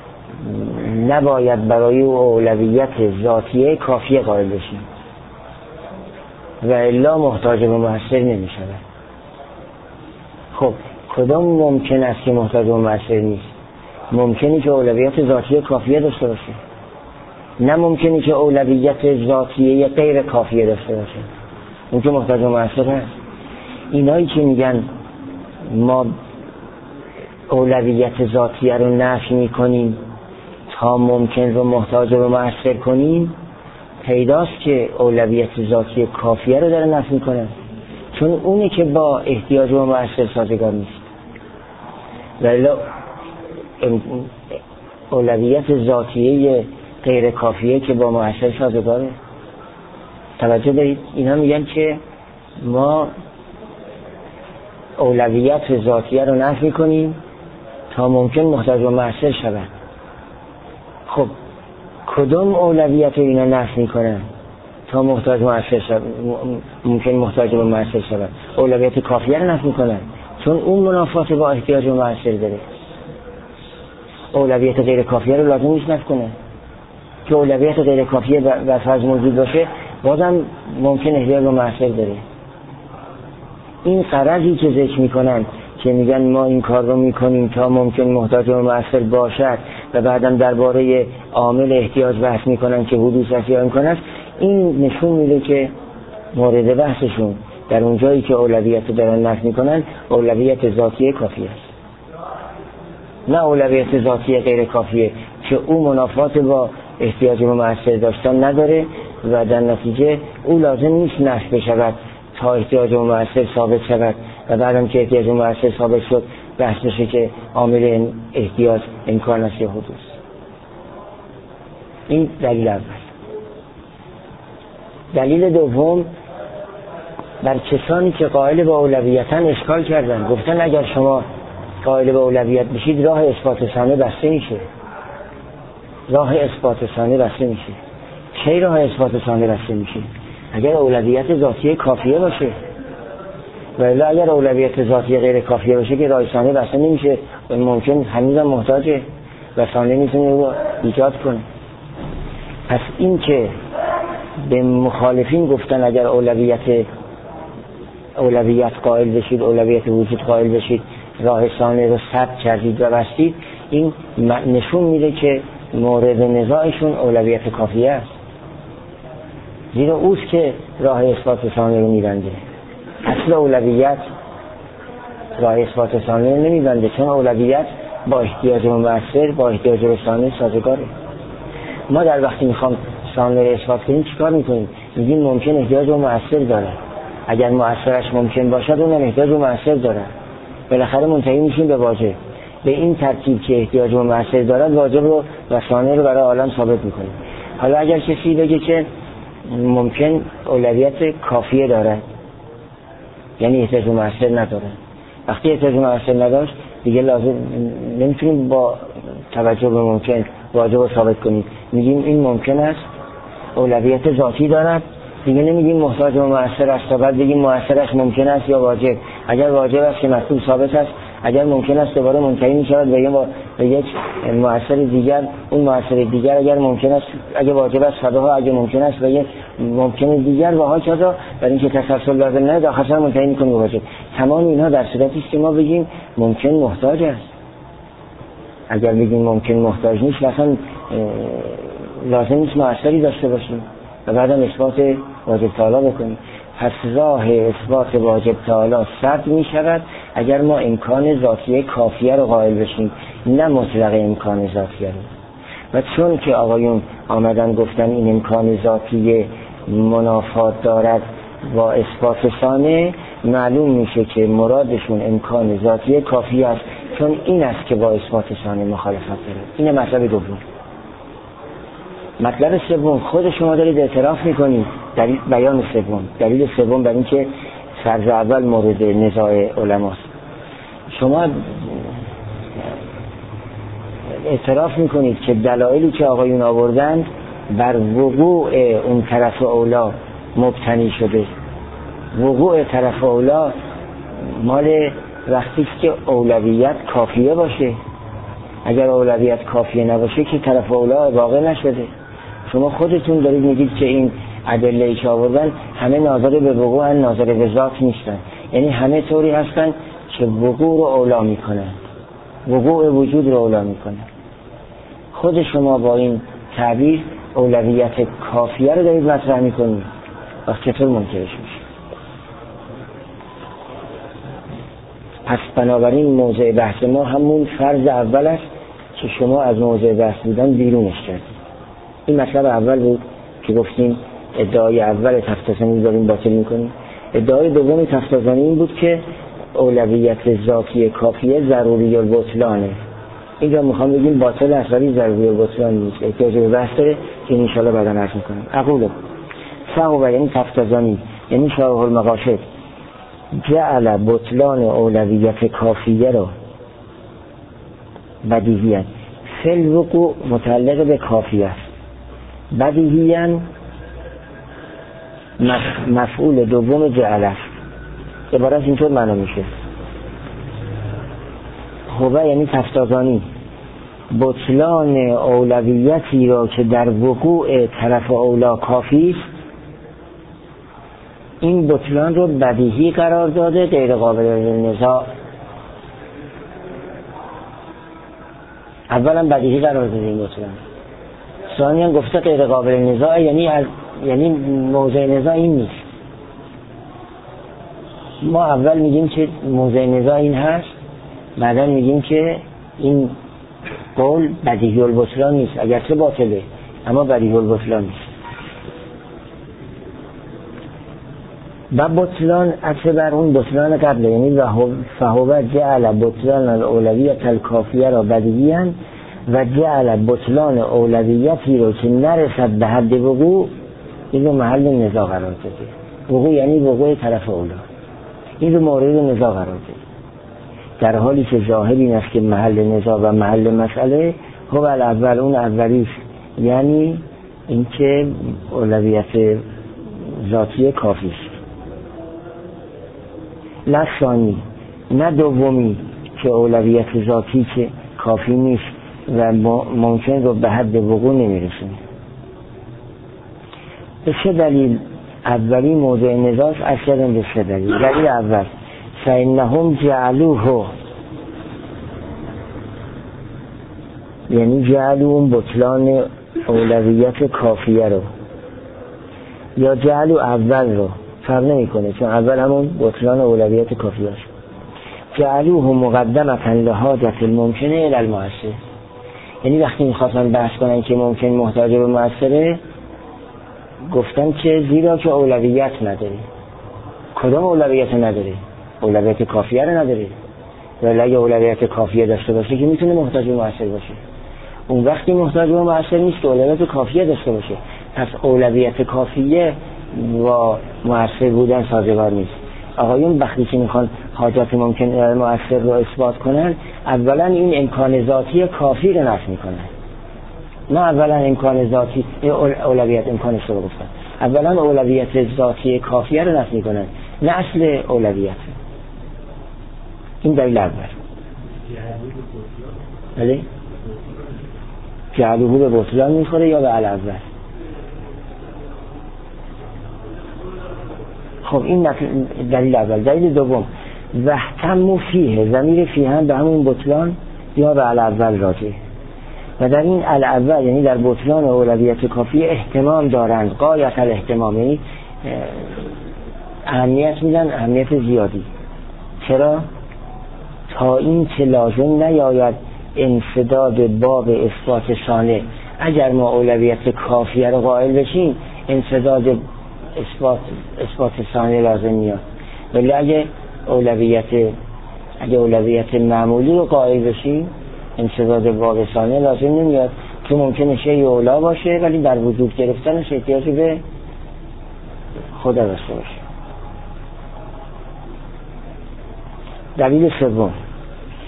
Speaker 1: نباید برای او اولویت ذاتیه کافیه قائل بشیم و الا محتاج به مؤثر نمی شود. خب کدام ممکن است که محتاج به مؤثر نیست؟ ممکنی که اولویت ذاتیه کافیه داشته باشه، نه ممکنی که اولویت ذاتیه غیر کافیه داشته باشه، اون که محتاج به مؤثر هست. اینایی که میگن ما اولویت ذاتیه رو نفی میکنیم تا ممکن رو محتاج به مؤثر کنیم، پیداست که اولویت ذاتی کافیه رو داره نفی میکنه، چون اونه که با احتیاج به مؤثر سازگار نیست. ولی اولویت ذاتیه غیر کافیه که با مؤثر سازگاره. توجه دارید؟ اینا میگن که ما اولویت ذاتیه رو نفی میکنیم تا ممکن محتاج به مؤثر شود. خب کدوم اولویت اینا نفی میکنن تا محتاج مؤثر شود، ممکن محتاج به مؤثر شود؟ اولویت کافیه رو نفی میکنن چون اون منافات با احتیاج به مؤثر داره. اولویت غیر کافیه رو لازم نیست نفی کنه که اولویت غیر کافیه و فرض موجود باشه بازم ممکن احتیاج به مؤثر داره. این غرضی که ذکر میکنن که میگن ما این کار رو میکنیم تا ممکن محتاج به مؤثر باشد و بعدم درباره عامل احتیاج بحث میکنن که حدوث است یا امکان است، این نشون میده که مورد بحثشون در اون جایی که اولویت دارن نفی میکنن اولویت ذاتی کافی است، نه اولویت ذاتی غیر کافیه که او منافات با احتیاج به مؤثر داشتن نداره و در نتیجه او لازم نیست نفی بشود تا احتیاج به مؤثر ثابت شود و بعدم که احتیاج به مؤثر ثابت شد بحث بشه که عامل احتیاج امکان است یا حدوث. این دلیل اول. دلیل دوم، بر کسانی که قائل به اولویتن اشکال کردن، گفتن اگر شما قائل به اولویت بشید راه اثبات ثانیه بسته میشه. راه اثبات ثانیه بسته میشه. کی راه اثبات ثانیه بسته میشه؟ اگر اولویت ذاتی کافیه باشه. ولی اگر اولویت ذاتی غیر کافیه باشه که راه ثانیه بسته نمیشه، ممکن هنوزم محتاجه و ثانیه میتونه رو ایجاد کنه. پس این که به مخالفین گفتن اگر اولویت اولویت قائل بشید، اولویت وجود قائل بشید، راه ثانیه رو ثبت کردید و بستید، این نشون میده که مورد نزاعشون اولویت کافیه است، زیرا اوست که راه اثبات ثانیه رو میبنده. اصل اولویت راه اثبات ثانیه رو نمیبنده، چون اولویت با احتیاج به مؤثر با احتیاج به ثانیه سازگاره. ما در وقتی میخوام ثانیه رو اثبات کنیم چیکار میکنیم؟ میگیم ممکن احتیاج به مؤثر داره، اگر مؤثرش ممکن باشد اونم احتیاج به مؤثر داره، بالاخره منتهی میشیم به واجب. به این ترتیب که احتیاج به مؤثر دارد واجب رو و ثانیه رو برای عالم ثابت میکنیم. حالا اگر کسی بگه که ممکن اولویت کافیه داره، یعنی احتیاج به مؤثر نداره، وقتی احتیاج به مؤثر نداشت دیگه لازم نمیتونیم با توجه به ممکن واجب رو ثابت کنیم. میگیم این ممکن است، اولویت ذاتی دارد، دیگه نمیگیم محتاج به مؤثر است تا بعد بگیم مؤثرش ممکن است یا واجب. اگر واجب است که مطلوب ثابت است، اگر ممکن است دوباره منتهی میشود به یک مؤثر دیگر. اون مؤثر دیگر اگر ممکن است، اگر واجب است صدها، اگر ممکن است و یک ممکن دیگر و ها چرا برای اینکه تسلسل لازم نه در آخر منتهی میکنه به واجب. تمام اینها در صورتی است که ما بگیم ممکن محتاج است. اگر بگیم ممکن محتاج نیست مثلا لازم نیست مؤثری داشته باشیم و بعدم اثبات واجب تعالی بکنیم. پس راه اثبات واجب تعالی ثبت می شود اگر ما امکان ذاتی کافیه رو قائل بشیم، نه مطلق امکان ذاتیه رو. و چون که آقایون آمدن گفتن این امکان ذاتی منافات دارد با اثبات ثانیه، معلوم میشه که مرادشون امکان ذاتی کافیه است، چون این است که با اثبات ثانیه مخالفت داره. این مطلب دوم. مطلب سوم، خود شما دارید اعتراف میکنید، دلیل بیان سوم، دلیل سوم بر این که فرض اول مورد نزاع علماست. شما اعتراف میکنید که دلایلی که آقایون آوردند بر وقوع اون طرف اولا مبتنی شده. وقوع طرف اولا مال وقتی که اولویت کافیه باشه. اگر اولویت کافیه نباشه که طرف اولا واقع نشده. شما خودتون دارید میگید که این ادله‌ای که آوردن همه ناظر به وقوع، ناظر به ذات نیستن. یعنی همه طوری هستن که وقوع رو اولا میکنن، وقوع وجود رو اولا میکنن. خود شما با این تعبیر اولویت کافیه رو دارید مطرح میکنید. وقت چطور منکرش میشه؟ پس بنابراین موضع بحث ما همون فرض اول است که شما از موضع بحث بودن بیرونش کردید. این مطلب اول بود که گفتیم ادعای اول تفتازانی داریم باطل میکنیم. ادعای دوم تفتازانی این بود که اولویت ذاتی کافیه ضروری البطلانه. اینجا میخوام بگیم باطل است ولی ضروری البطلان نیست. احتیاج به بحث داره که ان شاء الله بعدا عرض میکنم. اقول فهو یعنی تفتازانی یعنی شارح المقاصد جعل بطلان اولویت کافیه رو بدیهیاً فی الوقوع متعلق به کافیه است. بدیهیاً مفعول دوم جعل است. عبارت اینطور معنا میشه. هو یعنی تفتازانی بطلان اولویتی را که در وقوع طرف اولا کافی است، این بطلان رو بدیهی قرار داده، غیر قابل نزاع. اولا بدیهی قرار داده این بطلان، ثانیاً گفته غیر قابل نزاع، یعنی از یعنی موضع نزاع این نیست. ما اول میگیم که موضع نزاع این هست، بعدا میگیم که این قول بدیهی البطلان نیست، اگرچه باطله اما بدیهی البطلان نیست. و بطلان عطف بر اون بطلان قبل، یعنی فهو جعل بطلان الاولویت الکافیه را بدیهیاً و جعل بطلان اولویتی رو که نرسد به حد وقوع این رو محل نزاع قرار داده. وقوع یعنی وقوع طرف اولا، این رو مورد نزاع قرار داده، در حالی که ظاهر این است که محل نزاع و محل مسئله هو الاول اون اولیست، یعنی اینکه اولویت ذاتی کافی است. نه ثانی، نه دومی که اولویت ذاتی که کافی نیست و ممکن رو به حد وقوع نمیرسونه. به چه دلیل؟ اولی موضع نزاع اصلا به چه دلیل؟ دلیل اول فإنهم جعلوه، یعنی جعلو اون بطلان اولویت کافیه رو یا جعلو اول رو فرق نمی کنه، چون اول همون بطلان اولویت کافیه است. جعلوه مقدمة لحاجة الممکنه الی المؤثر، یعنی وقتی میخواستن بحث کنن که ممکن محتاج به مؤثره، گفتن که زیرا که اولویت نداره. کدام اولویت نداره؟ اولویت کافیه رو نداره. ولی اگه اولویت کافیه داشته باشه که میتونه محتاج به مؤثر باشه. اون وقتی محتاج به مؤثر نیست که اولویت کافیه داشته باشه. پس اولویت کافیه و مؤثر بودن سازگار نیست. آقایون وقتی که میخوان حاجت ممکن مؤثر رو اثبات کنن، اولا این امکان ذاتی کافی رو نفی میکنن. نه اولا امکان ذاتی اولویت امکانش رو گفتن، اولا اولویت ذاتی کافیه رو نفی میکنن، نه اصل اولویت. این دلیل اول. بله؟ جعلوه به بطلان میخوره یا به الاول؟ خب این دلیل اول. دلیل دوم وحتم فیه، ضمیر فیه هم به همون بطلان یا به الاول راجعه. و در این الاول یعنی در بطلان اولویت کافی احتمام دارند، غایت الاحتمام، یعنی اهمیت میدن، اهمیت زیادی. چرا؟ تا این که لازم نیاید انسداد باب اثبات ثانیه. اگر ما اولویت کافیه رو قائل بشیم انسداد اثبات اثبات ثانیه لازم میاد، ولی اگه اولویت اگه اولویت معمولی رو قائل بشیم انسداد باب ثانیه لازم نمیاد، که ممکنه شیء اولا باشه ولی در وجود گرفتنش احتیاج به خدا داشته باشه. دلیل سوم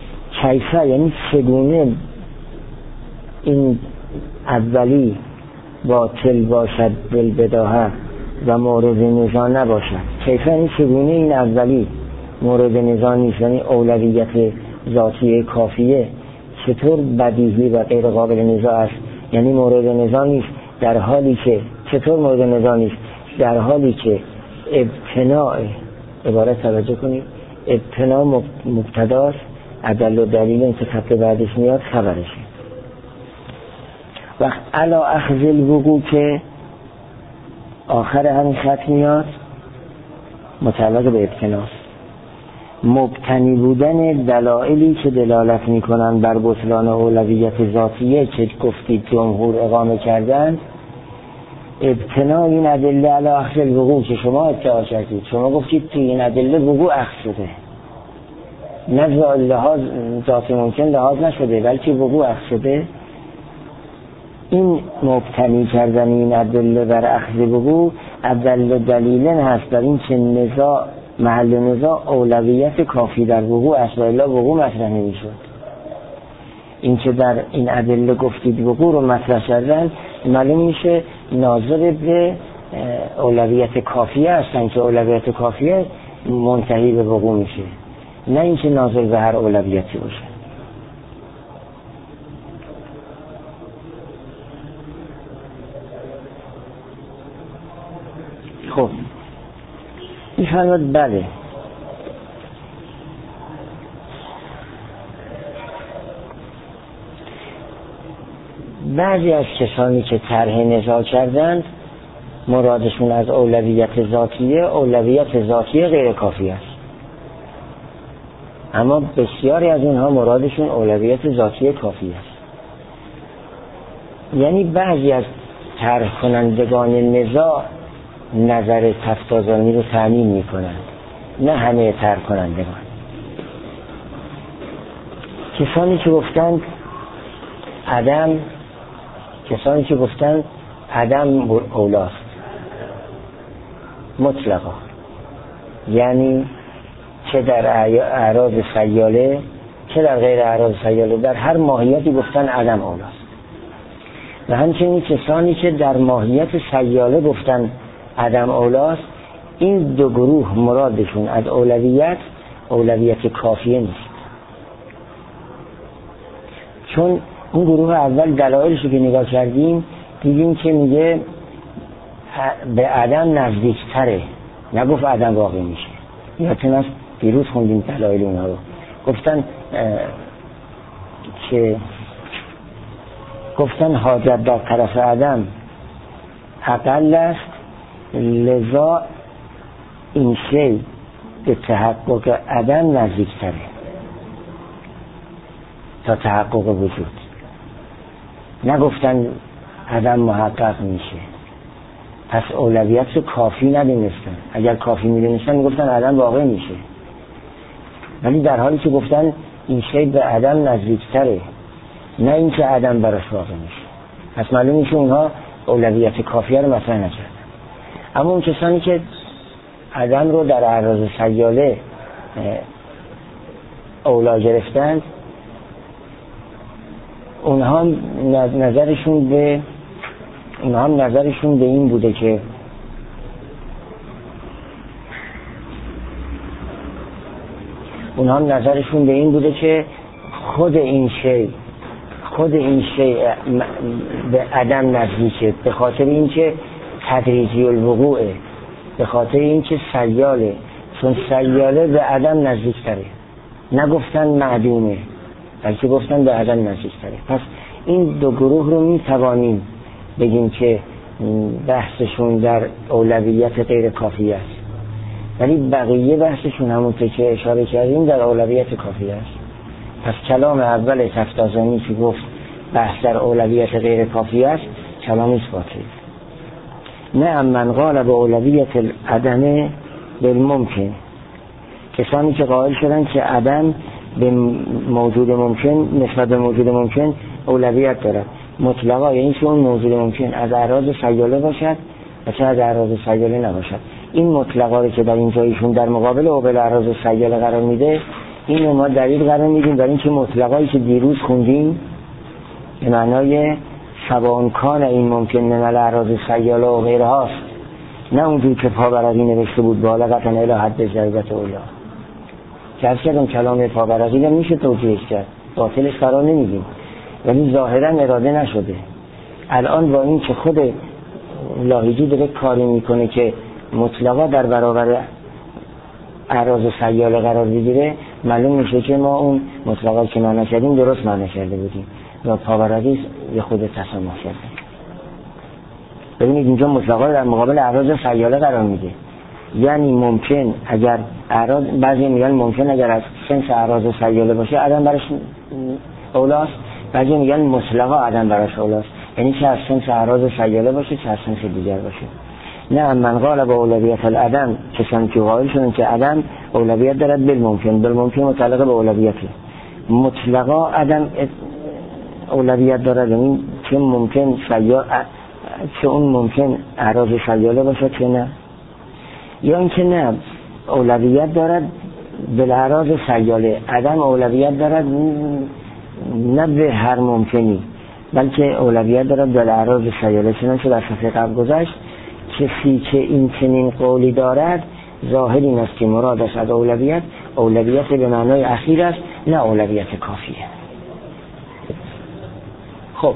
Speaker 1: کیفه، یعنی چگونه این اولی باطل باشد بالبداهه و مورد نزاع نباشد. کیفاً این چگونه این اولی مورد نزاع نیست، یعنی اولویت ذاتی کافیه، چطور بدیهی و غیر قابل نزاع است، یعنی مورد نزاع نیست، در حالی که چطور مورد نزاع نیست در حالی که ابتناء عبارت توجه کنید ابتناء مبتداست، ادل و دلیل این که خط بعدش میاد خبرشه. وقت علا اخذ الوقوع که آخر همین خط میاد متعلق به ابتناست، مبتنی بودن دلایلی که دلالت میکنن بر بطلان اولویت ذاتیه که گفتید جمهور اقامه کردن. ابتنا این ادله علی اخذ الوقوع که شما ادعا کردید، شما گفتید تو این ادله وقوع اخذ شده، نه لحاظ ذات ممکن لحاظ نشده بلکه وقوع اخذ شده. این مبتنی کردن این ادله بر اخذ وقوع ادله دلیلن هست بر این که نزاع محل نزاع اولویت کافی در وقوع است و الا وقوع مطرح نمی‌شد. این که در این ادله گفتید وقوع رو مطرح کردن معلوم میشه ناظر به اولویت کافیه هستن که اولویت کافیه منتهی به وقوع میشه، نه اینکه ناظر به هر اولویتی باشه. خب میفرماد بله بعضی از کسانی که طرح نزاع کردند مرادشون از اولویت ذاتیه اولویت ذاتیه غیر کافی است، اما بسیاری از اونها مرادشون اولویت ذاتیه کافی است. یعنی بعضی از طرح کنندگان نزاع نظر تفتازانی رو تأمین میکنند، نه همه طرح کنندگان. کسانی که گفتند عدم کسانی که گفتند عدم اولاست مطلقا، یعنی چه در اعراض سیاله چه در غیر اعراض سیاله در هر ماهیتی گفتن عدم اولاست، و همچنین کسانی که در ماهیت سیاله گفتن عدم اولاست. این دو گروه مرادشون از اولویت اولویت کافیه نیست، چون اون گروه اول دلایلش رو که نگاه کردیم دیدیم که میگه به عدم نزدیکتره، نگفت عدم واقع میشه. یادتون است دیروز خوندیم دلایل اونها رو، گفتن که گفتن حاجت در طرف عدم اقل است، لذا این شی به تحقق عدم نزدیکتره تا تحقق وجود. نگفتن عدم محقق میشه، پس اولویت رو کافی ندونستن. اگر کافی میدونستن میگفتن عدم واقع میشه، ولی در حالی که گفتن این شی به عدم نزدیکتره، نه اینکه عدم براش واقع میشه، پس معلوم میشه اونها اولویت کافیه رو مطرح نکردن. اما اون کسانی که عدم رو در اعراض سیاله اولا گرفتند اونها نظرشون به اونها هم نظرشون به این بوده که اونها هم نظرشون به این بوده که خود این شی خود این شی به عدم نزدیکه، به خاطر اینکه تدریجی الوقوعه، به خاطر اینکه سیاله، چون سیاله به عدم نزدیکتره. نگفتن معدومه بلکه گفتن به عدم نزدیکتره. پس این دو گروه رو می توانیم بگیم که بحثشون در اولویت غیر کافی است، ولی بقیه بحثشون همونطور که اشاره کردیم در اولویت کافی است. پس کلام اول تفتازانی که گفت بحث در اولویت غیر کافی است کلامی باطل. نه من قال به اولویت العدم بالممکن، کسانی که قائل شدن که عدم به موجود ممکن نسبت به موجود ممکن اولویت دارد مطلقا، یعنی که اون موجود ممکن از اعراض سیاله باشد و چه از اعراض سیاله نباشد. این مطلقا رو که در اینجا ایشون در مقابل اوبل اعراض سیاله قرار میده، این رو ما دلیل قرار میدیم برای اینکه مطلقایی که دیروز خوندیم به معنای سواء کان این ممکن من الاعراض سیاله و غیره هاست، نه اونجور که پابرقی نوشته بود بالغتن الی حد ضرورت اولا. که از کردم کلام پابرقی هم میشه توجیهش کرد، باطلش قرار نمیدیم، ولی ظاهرا اراده نشده. الان با این که خود لاهیجی داره کاری میکنه که مطلقا در برابر اعراض سیاله قرار بگیره، معلوم میشه که ما اون مطلقا که معنی کردیم درست معنی کرده بودیم و پابرقی یه خود تسامح کرده. ببینید اینجا مطلقا در مقابل اعراض سیاله قرار میده، یعنی ممکن اگر اعراض، بعضی میگن ممکن اگر از سنس اعراض سیاله باشه عدم برش اولاست، بعضی میگن مطلقا عدم برش اولاست، یعنی چه از سنس اعراض سیاله باشه چه از سنس دیگر باشه. نه من قال با اولویت العدم، کسان که قائل شدن که عدم اولویت دارد بالممکن، بالممکن متعلق به اولویته، مطلقا عدم اولویت دارد، یعنی چه ممکن سیاله، چه اون ممکن اعراض سیاله باشه چه نه، یا اینکه نه اولویت دارد بالاعراض سیاله، عدم اولویت دارد نه به هر ممکنی، بلکه اولویت دارد بالاعراض سیاله. چنانچه در صفحه قبل گذشت کسی که این چنین قولی دارد ظاهر این است که مرادش از اولویت اولویت به معنای اخیر است، نه اولویت کافیه. خب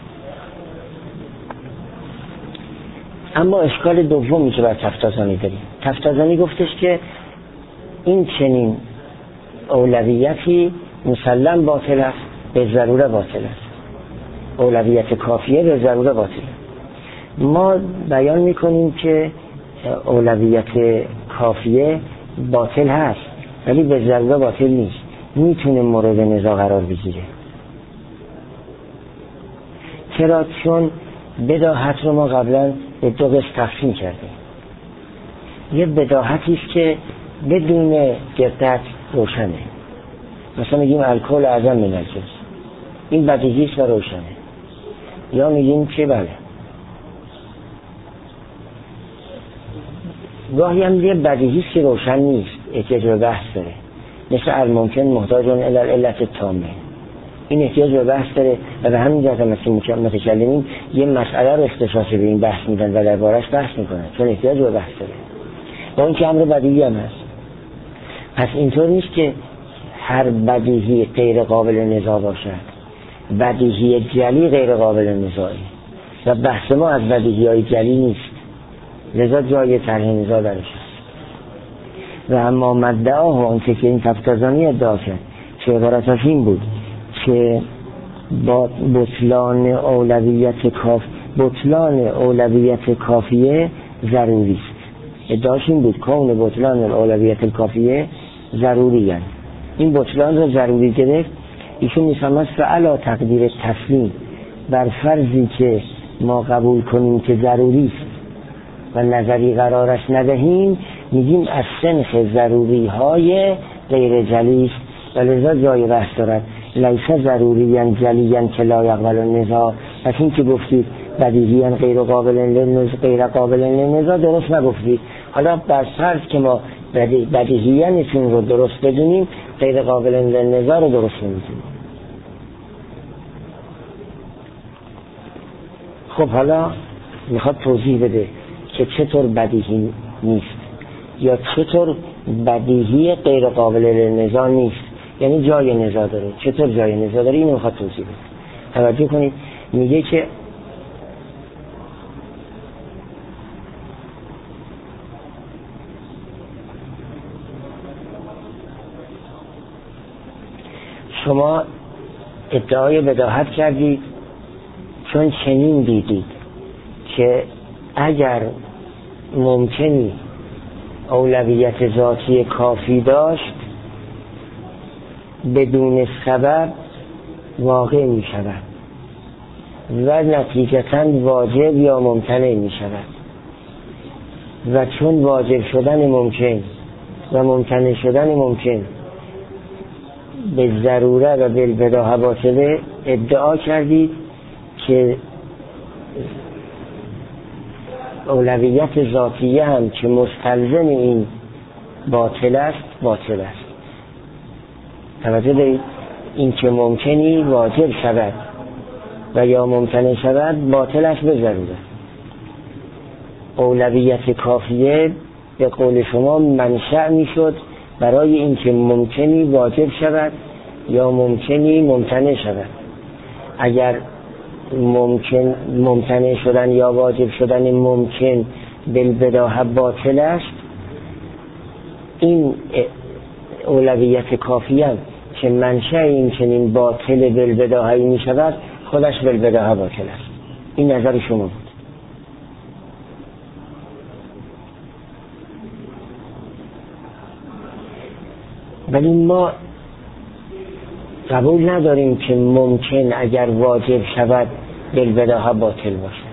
Speaker 1: اما اشکال دومی که بر تفتازانی داریم، تفتازانی گفتش که این چنین اولویتی مسلم باطل است، به ضروره باطل است، اولویت کافیه به ضروره باطل. ما بیان میکنیم که اولویت کافیه باطل هست ولی به ضروره باطل نیست، میتونه مورد نزاع قرار بگیره. چرا؟ چون بداهت رو ما قبلا به دو قسم تقسیم کردیم. یه بداهتی است که بدون دقت روشنه، مثلا میگیم الکل اعظم من الجنس، این بدیهی است و روشنه. یا میگیم که بله، گاهی هم یه بدیهی است که روشن نیست، احتیاج به بحث داره، مثل الممکن محتاجون الی العلت تامه، این احتیاج به بحث داره و به همین جهت مثل متکلمین یه مسئله رو اختصاصی به این بحث میدن و دربارش بحث میکنن چون احتیاج به بحث داره، با این که امر بدیهی هم هست. پس اینطور نیست که هر بدیهی غیر قابل نزاع باشد، بدیهی جلی غیر قابل نزاعی و بحث ما از بدیهی های جلی نیست، لذا جای طرح نزاع درش است. و اما مدعاه و آنچه که این تفتازانی ادعا کرد که عبارت از این بود که با بطلان اولویت کاف بطلان اولویت کافیه ضروری است، ادعاش این بود کون بطلان اولویت کافیه ضروری هست. این بطلان رو ضروری گرفت، ایشون میفهمد فعلا تقدیر تسلیم بر فرضی که ما قبول کنیم که ضروری است و نظری قرارش ندهیم، میگیم از سنخ ضروری های غیر جلی است و لذا جای بحث دارد. لیس ضروریاً جلیاً که لا یقبل النزاع، پس این که گفتید بدیهیاً غیر قابل للنزاع غیر قابل للنزاع درست نگفتید. حالا بر فرض که ما بدیهیاً این رو درست بدونیم، غیر قابل للنزاع رو درست نمیدونیم. خب حالا میخواد توضیح بده که چطور بدیهی نیست یا چطور بدیهی غیر قابل للنزاع نیست، یعنی جای نزاع داره. چطور جای نزاع داره اینو میخواد توضیح بده. توجه کنید، میگه که شما ادعای بداهت کردید چون چنین دیدید که اگر ممکنی اولویت ذاتی کافی داشت بدون سبب واقع می شود و نتیجتاً واجب یا ممتنع می شود و چون واجب شدن ممکن و ممتنع شدن ممکن به ضروره و بالبداهه باطله، ادعا کردید که اولویت ذاتیه هم که مستلزم این باطل است باطل است. توجه دارید، این که ممکنی واجب شود و یا ممتنع شود باطلش به ضرورت. اولویت کافیه به قول شما منشأ میشد برای اینکه ممکنی واجب شود یا ممکنی ممتنع شود. اگر ممکن ممتنع شدن یا واجب شدن ممکن بالبداهه باطل است، این اولویت کافیه که منشأ این چنین باطل بالبداهه می شود خودش بالبداهه باطل است. این نظر شما بود. ولی ما قبول نداریم که ممکن اگر واجب شود بالبداهه باطل باشد،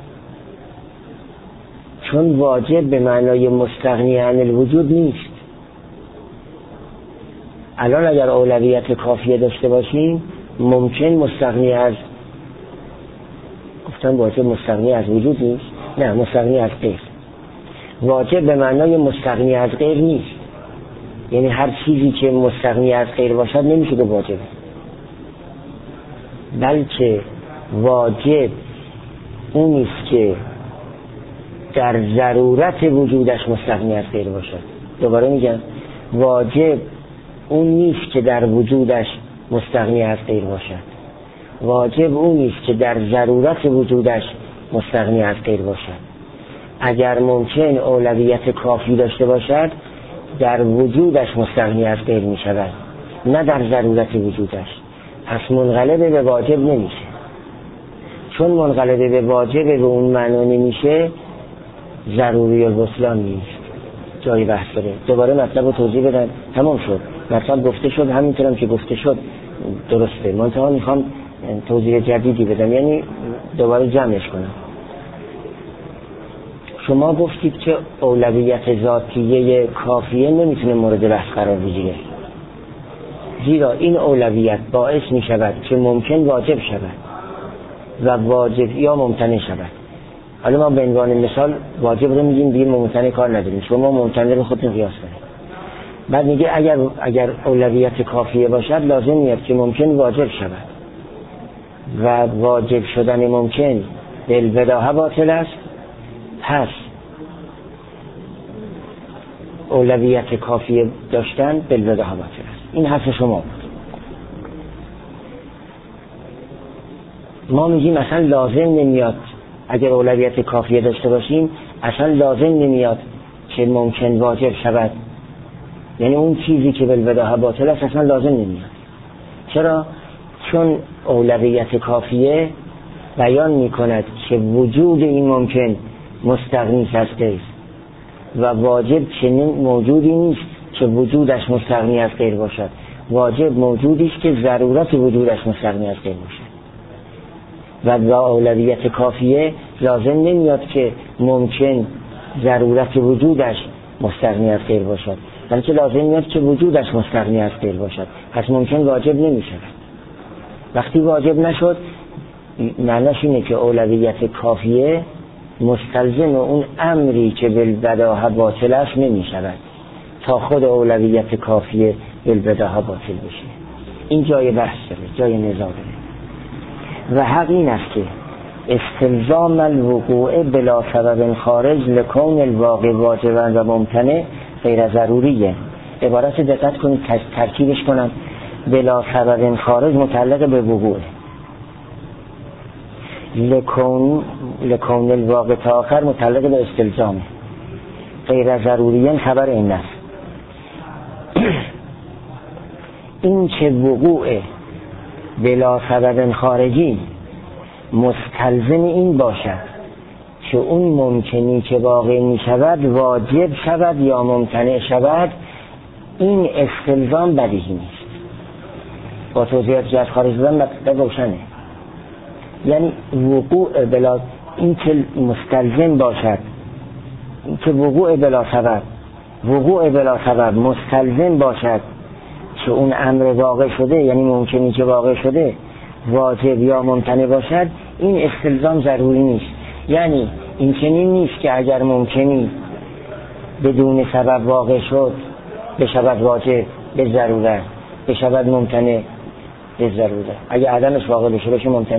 Speaker 1: چون واجب به معنای مستغنی عن الوجود نیست. الان اگر اولویت کافیه داشته باشیم ممکن مستغنی از، گفتم واجب مستغنی از وجود نیست، نه مستغنی از غیر. واجب به معنای مستغنی از غیر نیست، یعنی هر چیزی که مستغنی از غیر باشد نمیشه که واجبه، بلکه واجب اونیست که در ضرورت وجودش مستغنی از غیر باشد. دوباره میگم واجب اون نیست که در وجودش مستغنی از غیر باشد، واجب اون نیست که در ضرورت وجودش مستغنی از غیر باشد. اگر ممکن اولویت کافی داشته باشد در وجودش مستغنی از غیر می شود، نه در ضرورت وجودش. پس منقلب به واجب نمیشه. چون منقلب به واجب به اون معنا نمیشه، ضروری البطلان نیست. جای بحث داره. دوباره مطلب رو توضیح بدن. تمام شد. مطلب گفته شد، همینطورم که گفته شد درسته. منتها میخوام توضیح جدیدی بدم، یعنی دوباره جمعش کنم. شما گفتید که اولویت ذاتیه کافیه نمیتونه مورد بحث قرار بگیره، زیرا این اولویت باعث میشود که ممکن واجب شود و واجب یا ممتنع شود. حالا ما به عنوان مثال واجب رو میگیم، دیگه ممتنع کار نداریم، شما ممتنع رو خودتون قیاس کنید. بعد میگه اگر اگر اولویت کافیه باشد لازم میاد که ممکن واجب شود و واجب شدن ممکن بالبداهه باطل است، پس اولویت کافیه داشتن بالبداهه باطل است. این حرف شما بود. ما میگیم اصلا لازم نمیاد اگر اولویت کافیه داشته باشیم، اصلا لازم نمیاد که ممکن واجب شود، یعنی اون چیزی که بالبداهه باطل است اصلا لازم نمیاد. چرا؟ چون اولویت کافیه بیان میکند که وجود این ممکن مستغنی از غیر و واجب چنین موجودی نیست که وجودش مستغنی از غیر باشد. واجب موجودی است که ضرورت وجودش مستغنی از غیر باشد و با اولویت کافیه لازم نمیاد که ممکن ضرورت وجودش مستغنی از غیر باشد، بلکه لازم میاد که وجودش مستغنی از غیر باشد. پس ممکن واجب نمیشه. وقتی واجب نشد معناش اینه که اولویت کافیه مستلزم اون امری که بالبداهه باطل است نمی شود تا خود اولویت کافیه بالبداهه باطل بشه. این جای بحث داره، جای نزاع داره. و حق این است که استلزام الوقوع بلا سبب خارج لکون الواقع واجبا و ممتنع غیر ضروریه. عبارت دقت کنید، ترکیبش کنم. بلا سبب خارج متعلق به وقوع، لکون لکون الواقع تا آخر متعلق به استلزامه، غیر ضروریه خبر این است. این که وقوع بلا سبب خارجی مستلزم این باشد که اون ممکنی که واقع می شود واجب شود یا ممتنع شود، این استلزام بدیهی نیست. با توضیحات جهت خارج بودن مطلب روشنه. یعنی وقوع بلا، این که مستلزم باشد، این که وقوع بلا سبب وقوع بلا سبب مستلزم باشد که اون امر واقع شده، یعنی ممکنی که واقع شده واجب یا ممتنع باشد، این استلزام ضروری نیست. یعنی این چنین نیست که اگر ممکنی بدون سبب واقع شد بشود واجب به ضرورت، بشود ممتنع به ضرورت. اگر عدمش واقع بشه بشه ممتنع.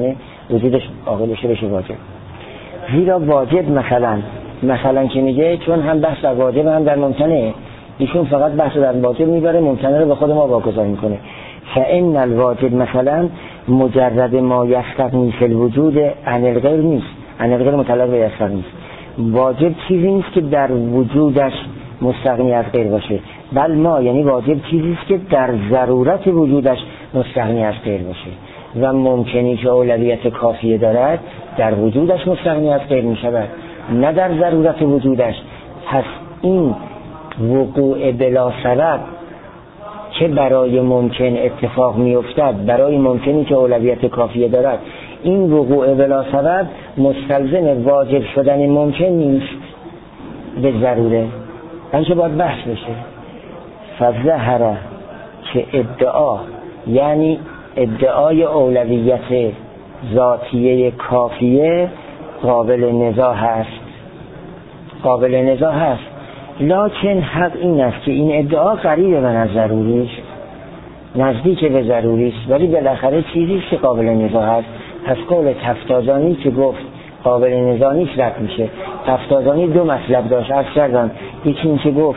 Speaker 1: وجودش عاقل بشه بشه واجب. زیرا واجب مثلا مثلا که میگه چون هم بحث در واجب هم در ممتنه، ایشون فقط بحث در واجب میبره، ممتنه رو به خود ما واگذار میکنه. فإن الواجب مثلا مجرد ما یستغنی فی الوجود عن الغیر نیست، عن الغیر متعلق به یستغنی نیست. واجب چیزی نیست که در وجودش مستغنی از غیر باشه، بل ما یعنی واجب چیزی است که در ضرورت وجودش مستغنی از غیر باشه و ممکنی که اولویت کافیه دارد در وجودش مستغنی از غیر می شود، نه در ضرورت وجودش. پس این وقوع بلا سبب که برای ممکن اتفاق می افتد، برای ممکنی که اولویت کافیه دارد، این وقوع بلا سبب مستلزم واجب شدن ممکن نیست به ضروره، بلکه باید بحث بشه. فظهر که ادعا یعنی ادعای اولویت ذاتیه کافیه قابل نزاع هست، قابل نزاع هست، لکن حق این است که این ادعا قریب من از ضروریش، نزدیک به ضروریش، ولی بالاخره چیزیست که قابل نزاع هست. پس قول تفتازانی که گفت قابل نزاع نیست رد میشه. تفتازانی دو مطلب داشت عرض کردم، یکی این که گفت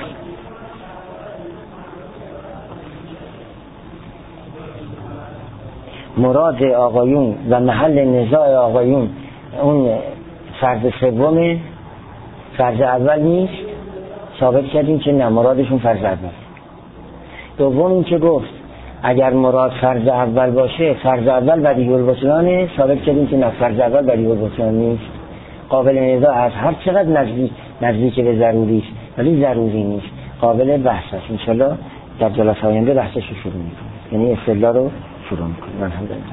Speaker 1: مراد آقایون و محل نزاع آقایون اون فرض سوم، فرض اول نیست، ثابت کردیم که نه، مرادشون فرض اول. دوم این که گفت اگر مراد فرض اول باشه، فرض اول بدیهی البطلانه، ثابت کردیم که نه، فرض اول بدیهی البطلان نیست، قابل نزاع از هر چقدر نزدیک نزدیک به ضروری است ولی ضروری نیست، قابل بحث است. ان شاءالله در جلسه آینده بحثش رو شروع می‌کنیم، یعنی استدلال رو شروع می‌کنیم. من هم دارم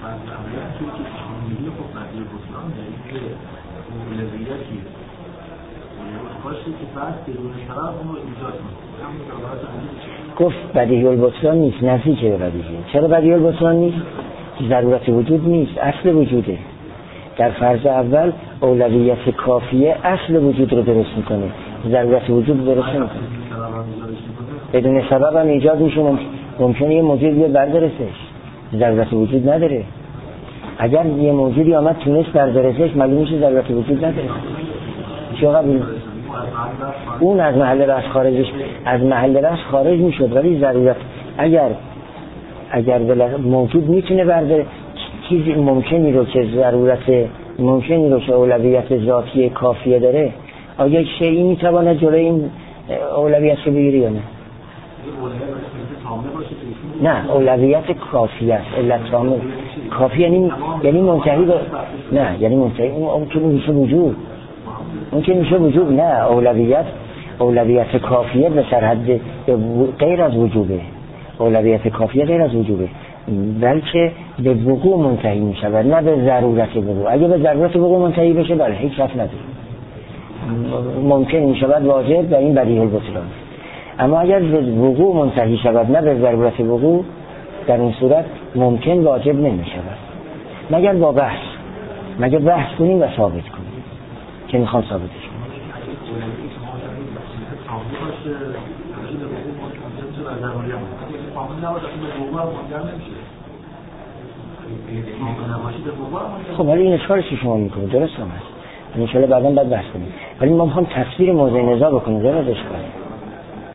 Speaker 1: گفت بدیهی البطلان نیست، نزدیک به بدیهی. چرا بدیهی البطلان نیست؟ ضرورت وجود نیست، اصل وجوده. در فرض اول اولویت کافیه اصل وجود رو درست میکنه، ضرورت وجود درست نمیکنه. بدون سبب هم ایجاد میشه، ممکنه یه موجود بیاد بردارسش، ضرورت وجود نداره. اگر یه موجودی آمد تونست بردارسش، معلوم میشه ضرورت وجود نداره. چه قبول؟ اون از محل رأس خارجش از محل رأس خارج میشد، ولی ضرورت اگر اگر موجود میتونه برداره چیزی ممکنی رو که ضرورت ممکنی رو که اولویت ذاتی کافیه داره، آیا شیئی میتونه جلوی این اولویت رو بگیری یا نه؟ نه، اولویت کافیه است، علت تامه. کافی یعنی یعنی منتهی به نه، یعنی منتهی اون که میشه وجود، اون که میشه وجود. نه، اولویت اولویت کافیه به سرحد غیر از وجوده، اولویت کافیه غیر از وجوده، بلکه به وقوع منتهی میشه و نه به ضرورت وقوع. اگه به ضرورت وقوع منتهی بشه بله هیچ رفت نداره، ممکن میشه بعد واجب و این بدیهی البطلان. اما اگر به وقوع منتهی شود نه به ضرورت وقوع، در این صورت ممکن واجب نمیشود مگر با بحث، مگر بحث کنیم و ثابت کنیم که میخوام ثابتش کنیم. خب ولی این اشکالش شما میکنید درست هم هست، ان شاءالله بعدا بعد بحث کنیم، ولی ما میخوام تصویر موضوع نزاع بکنیم، درست اشکال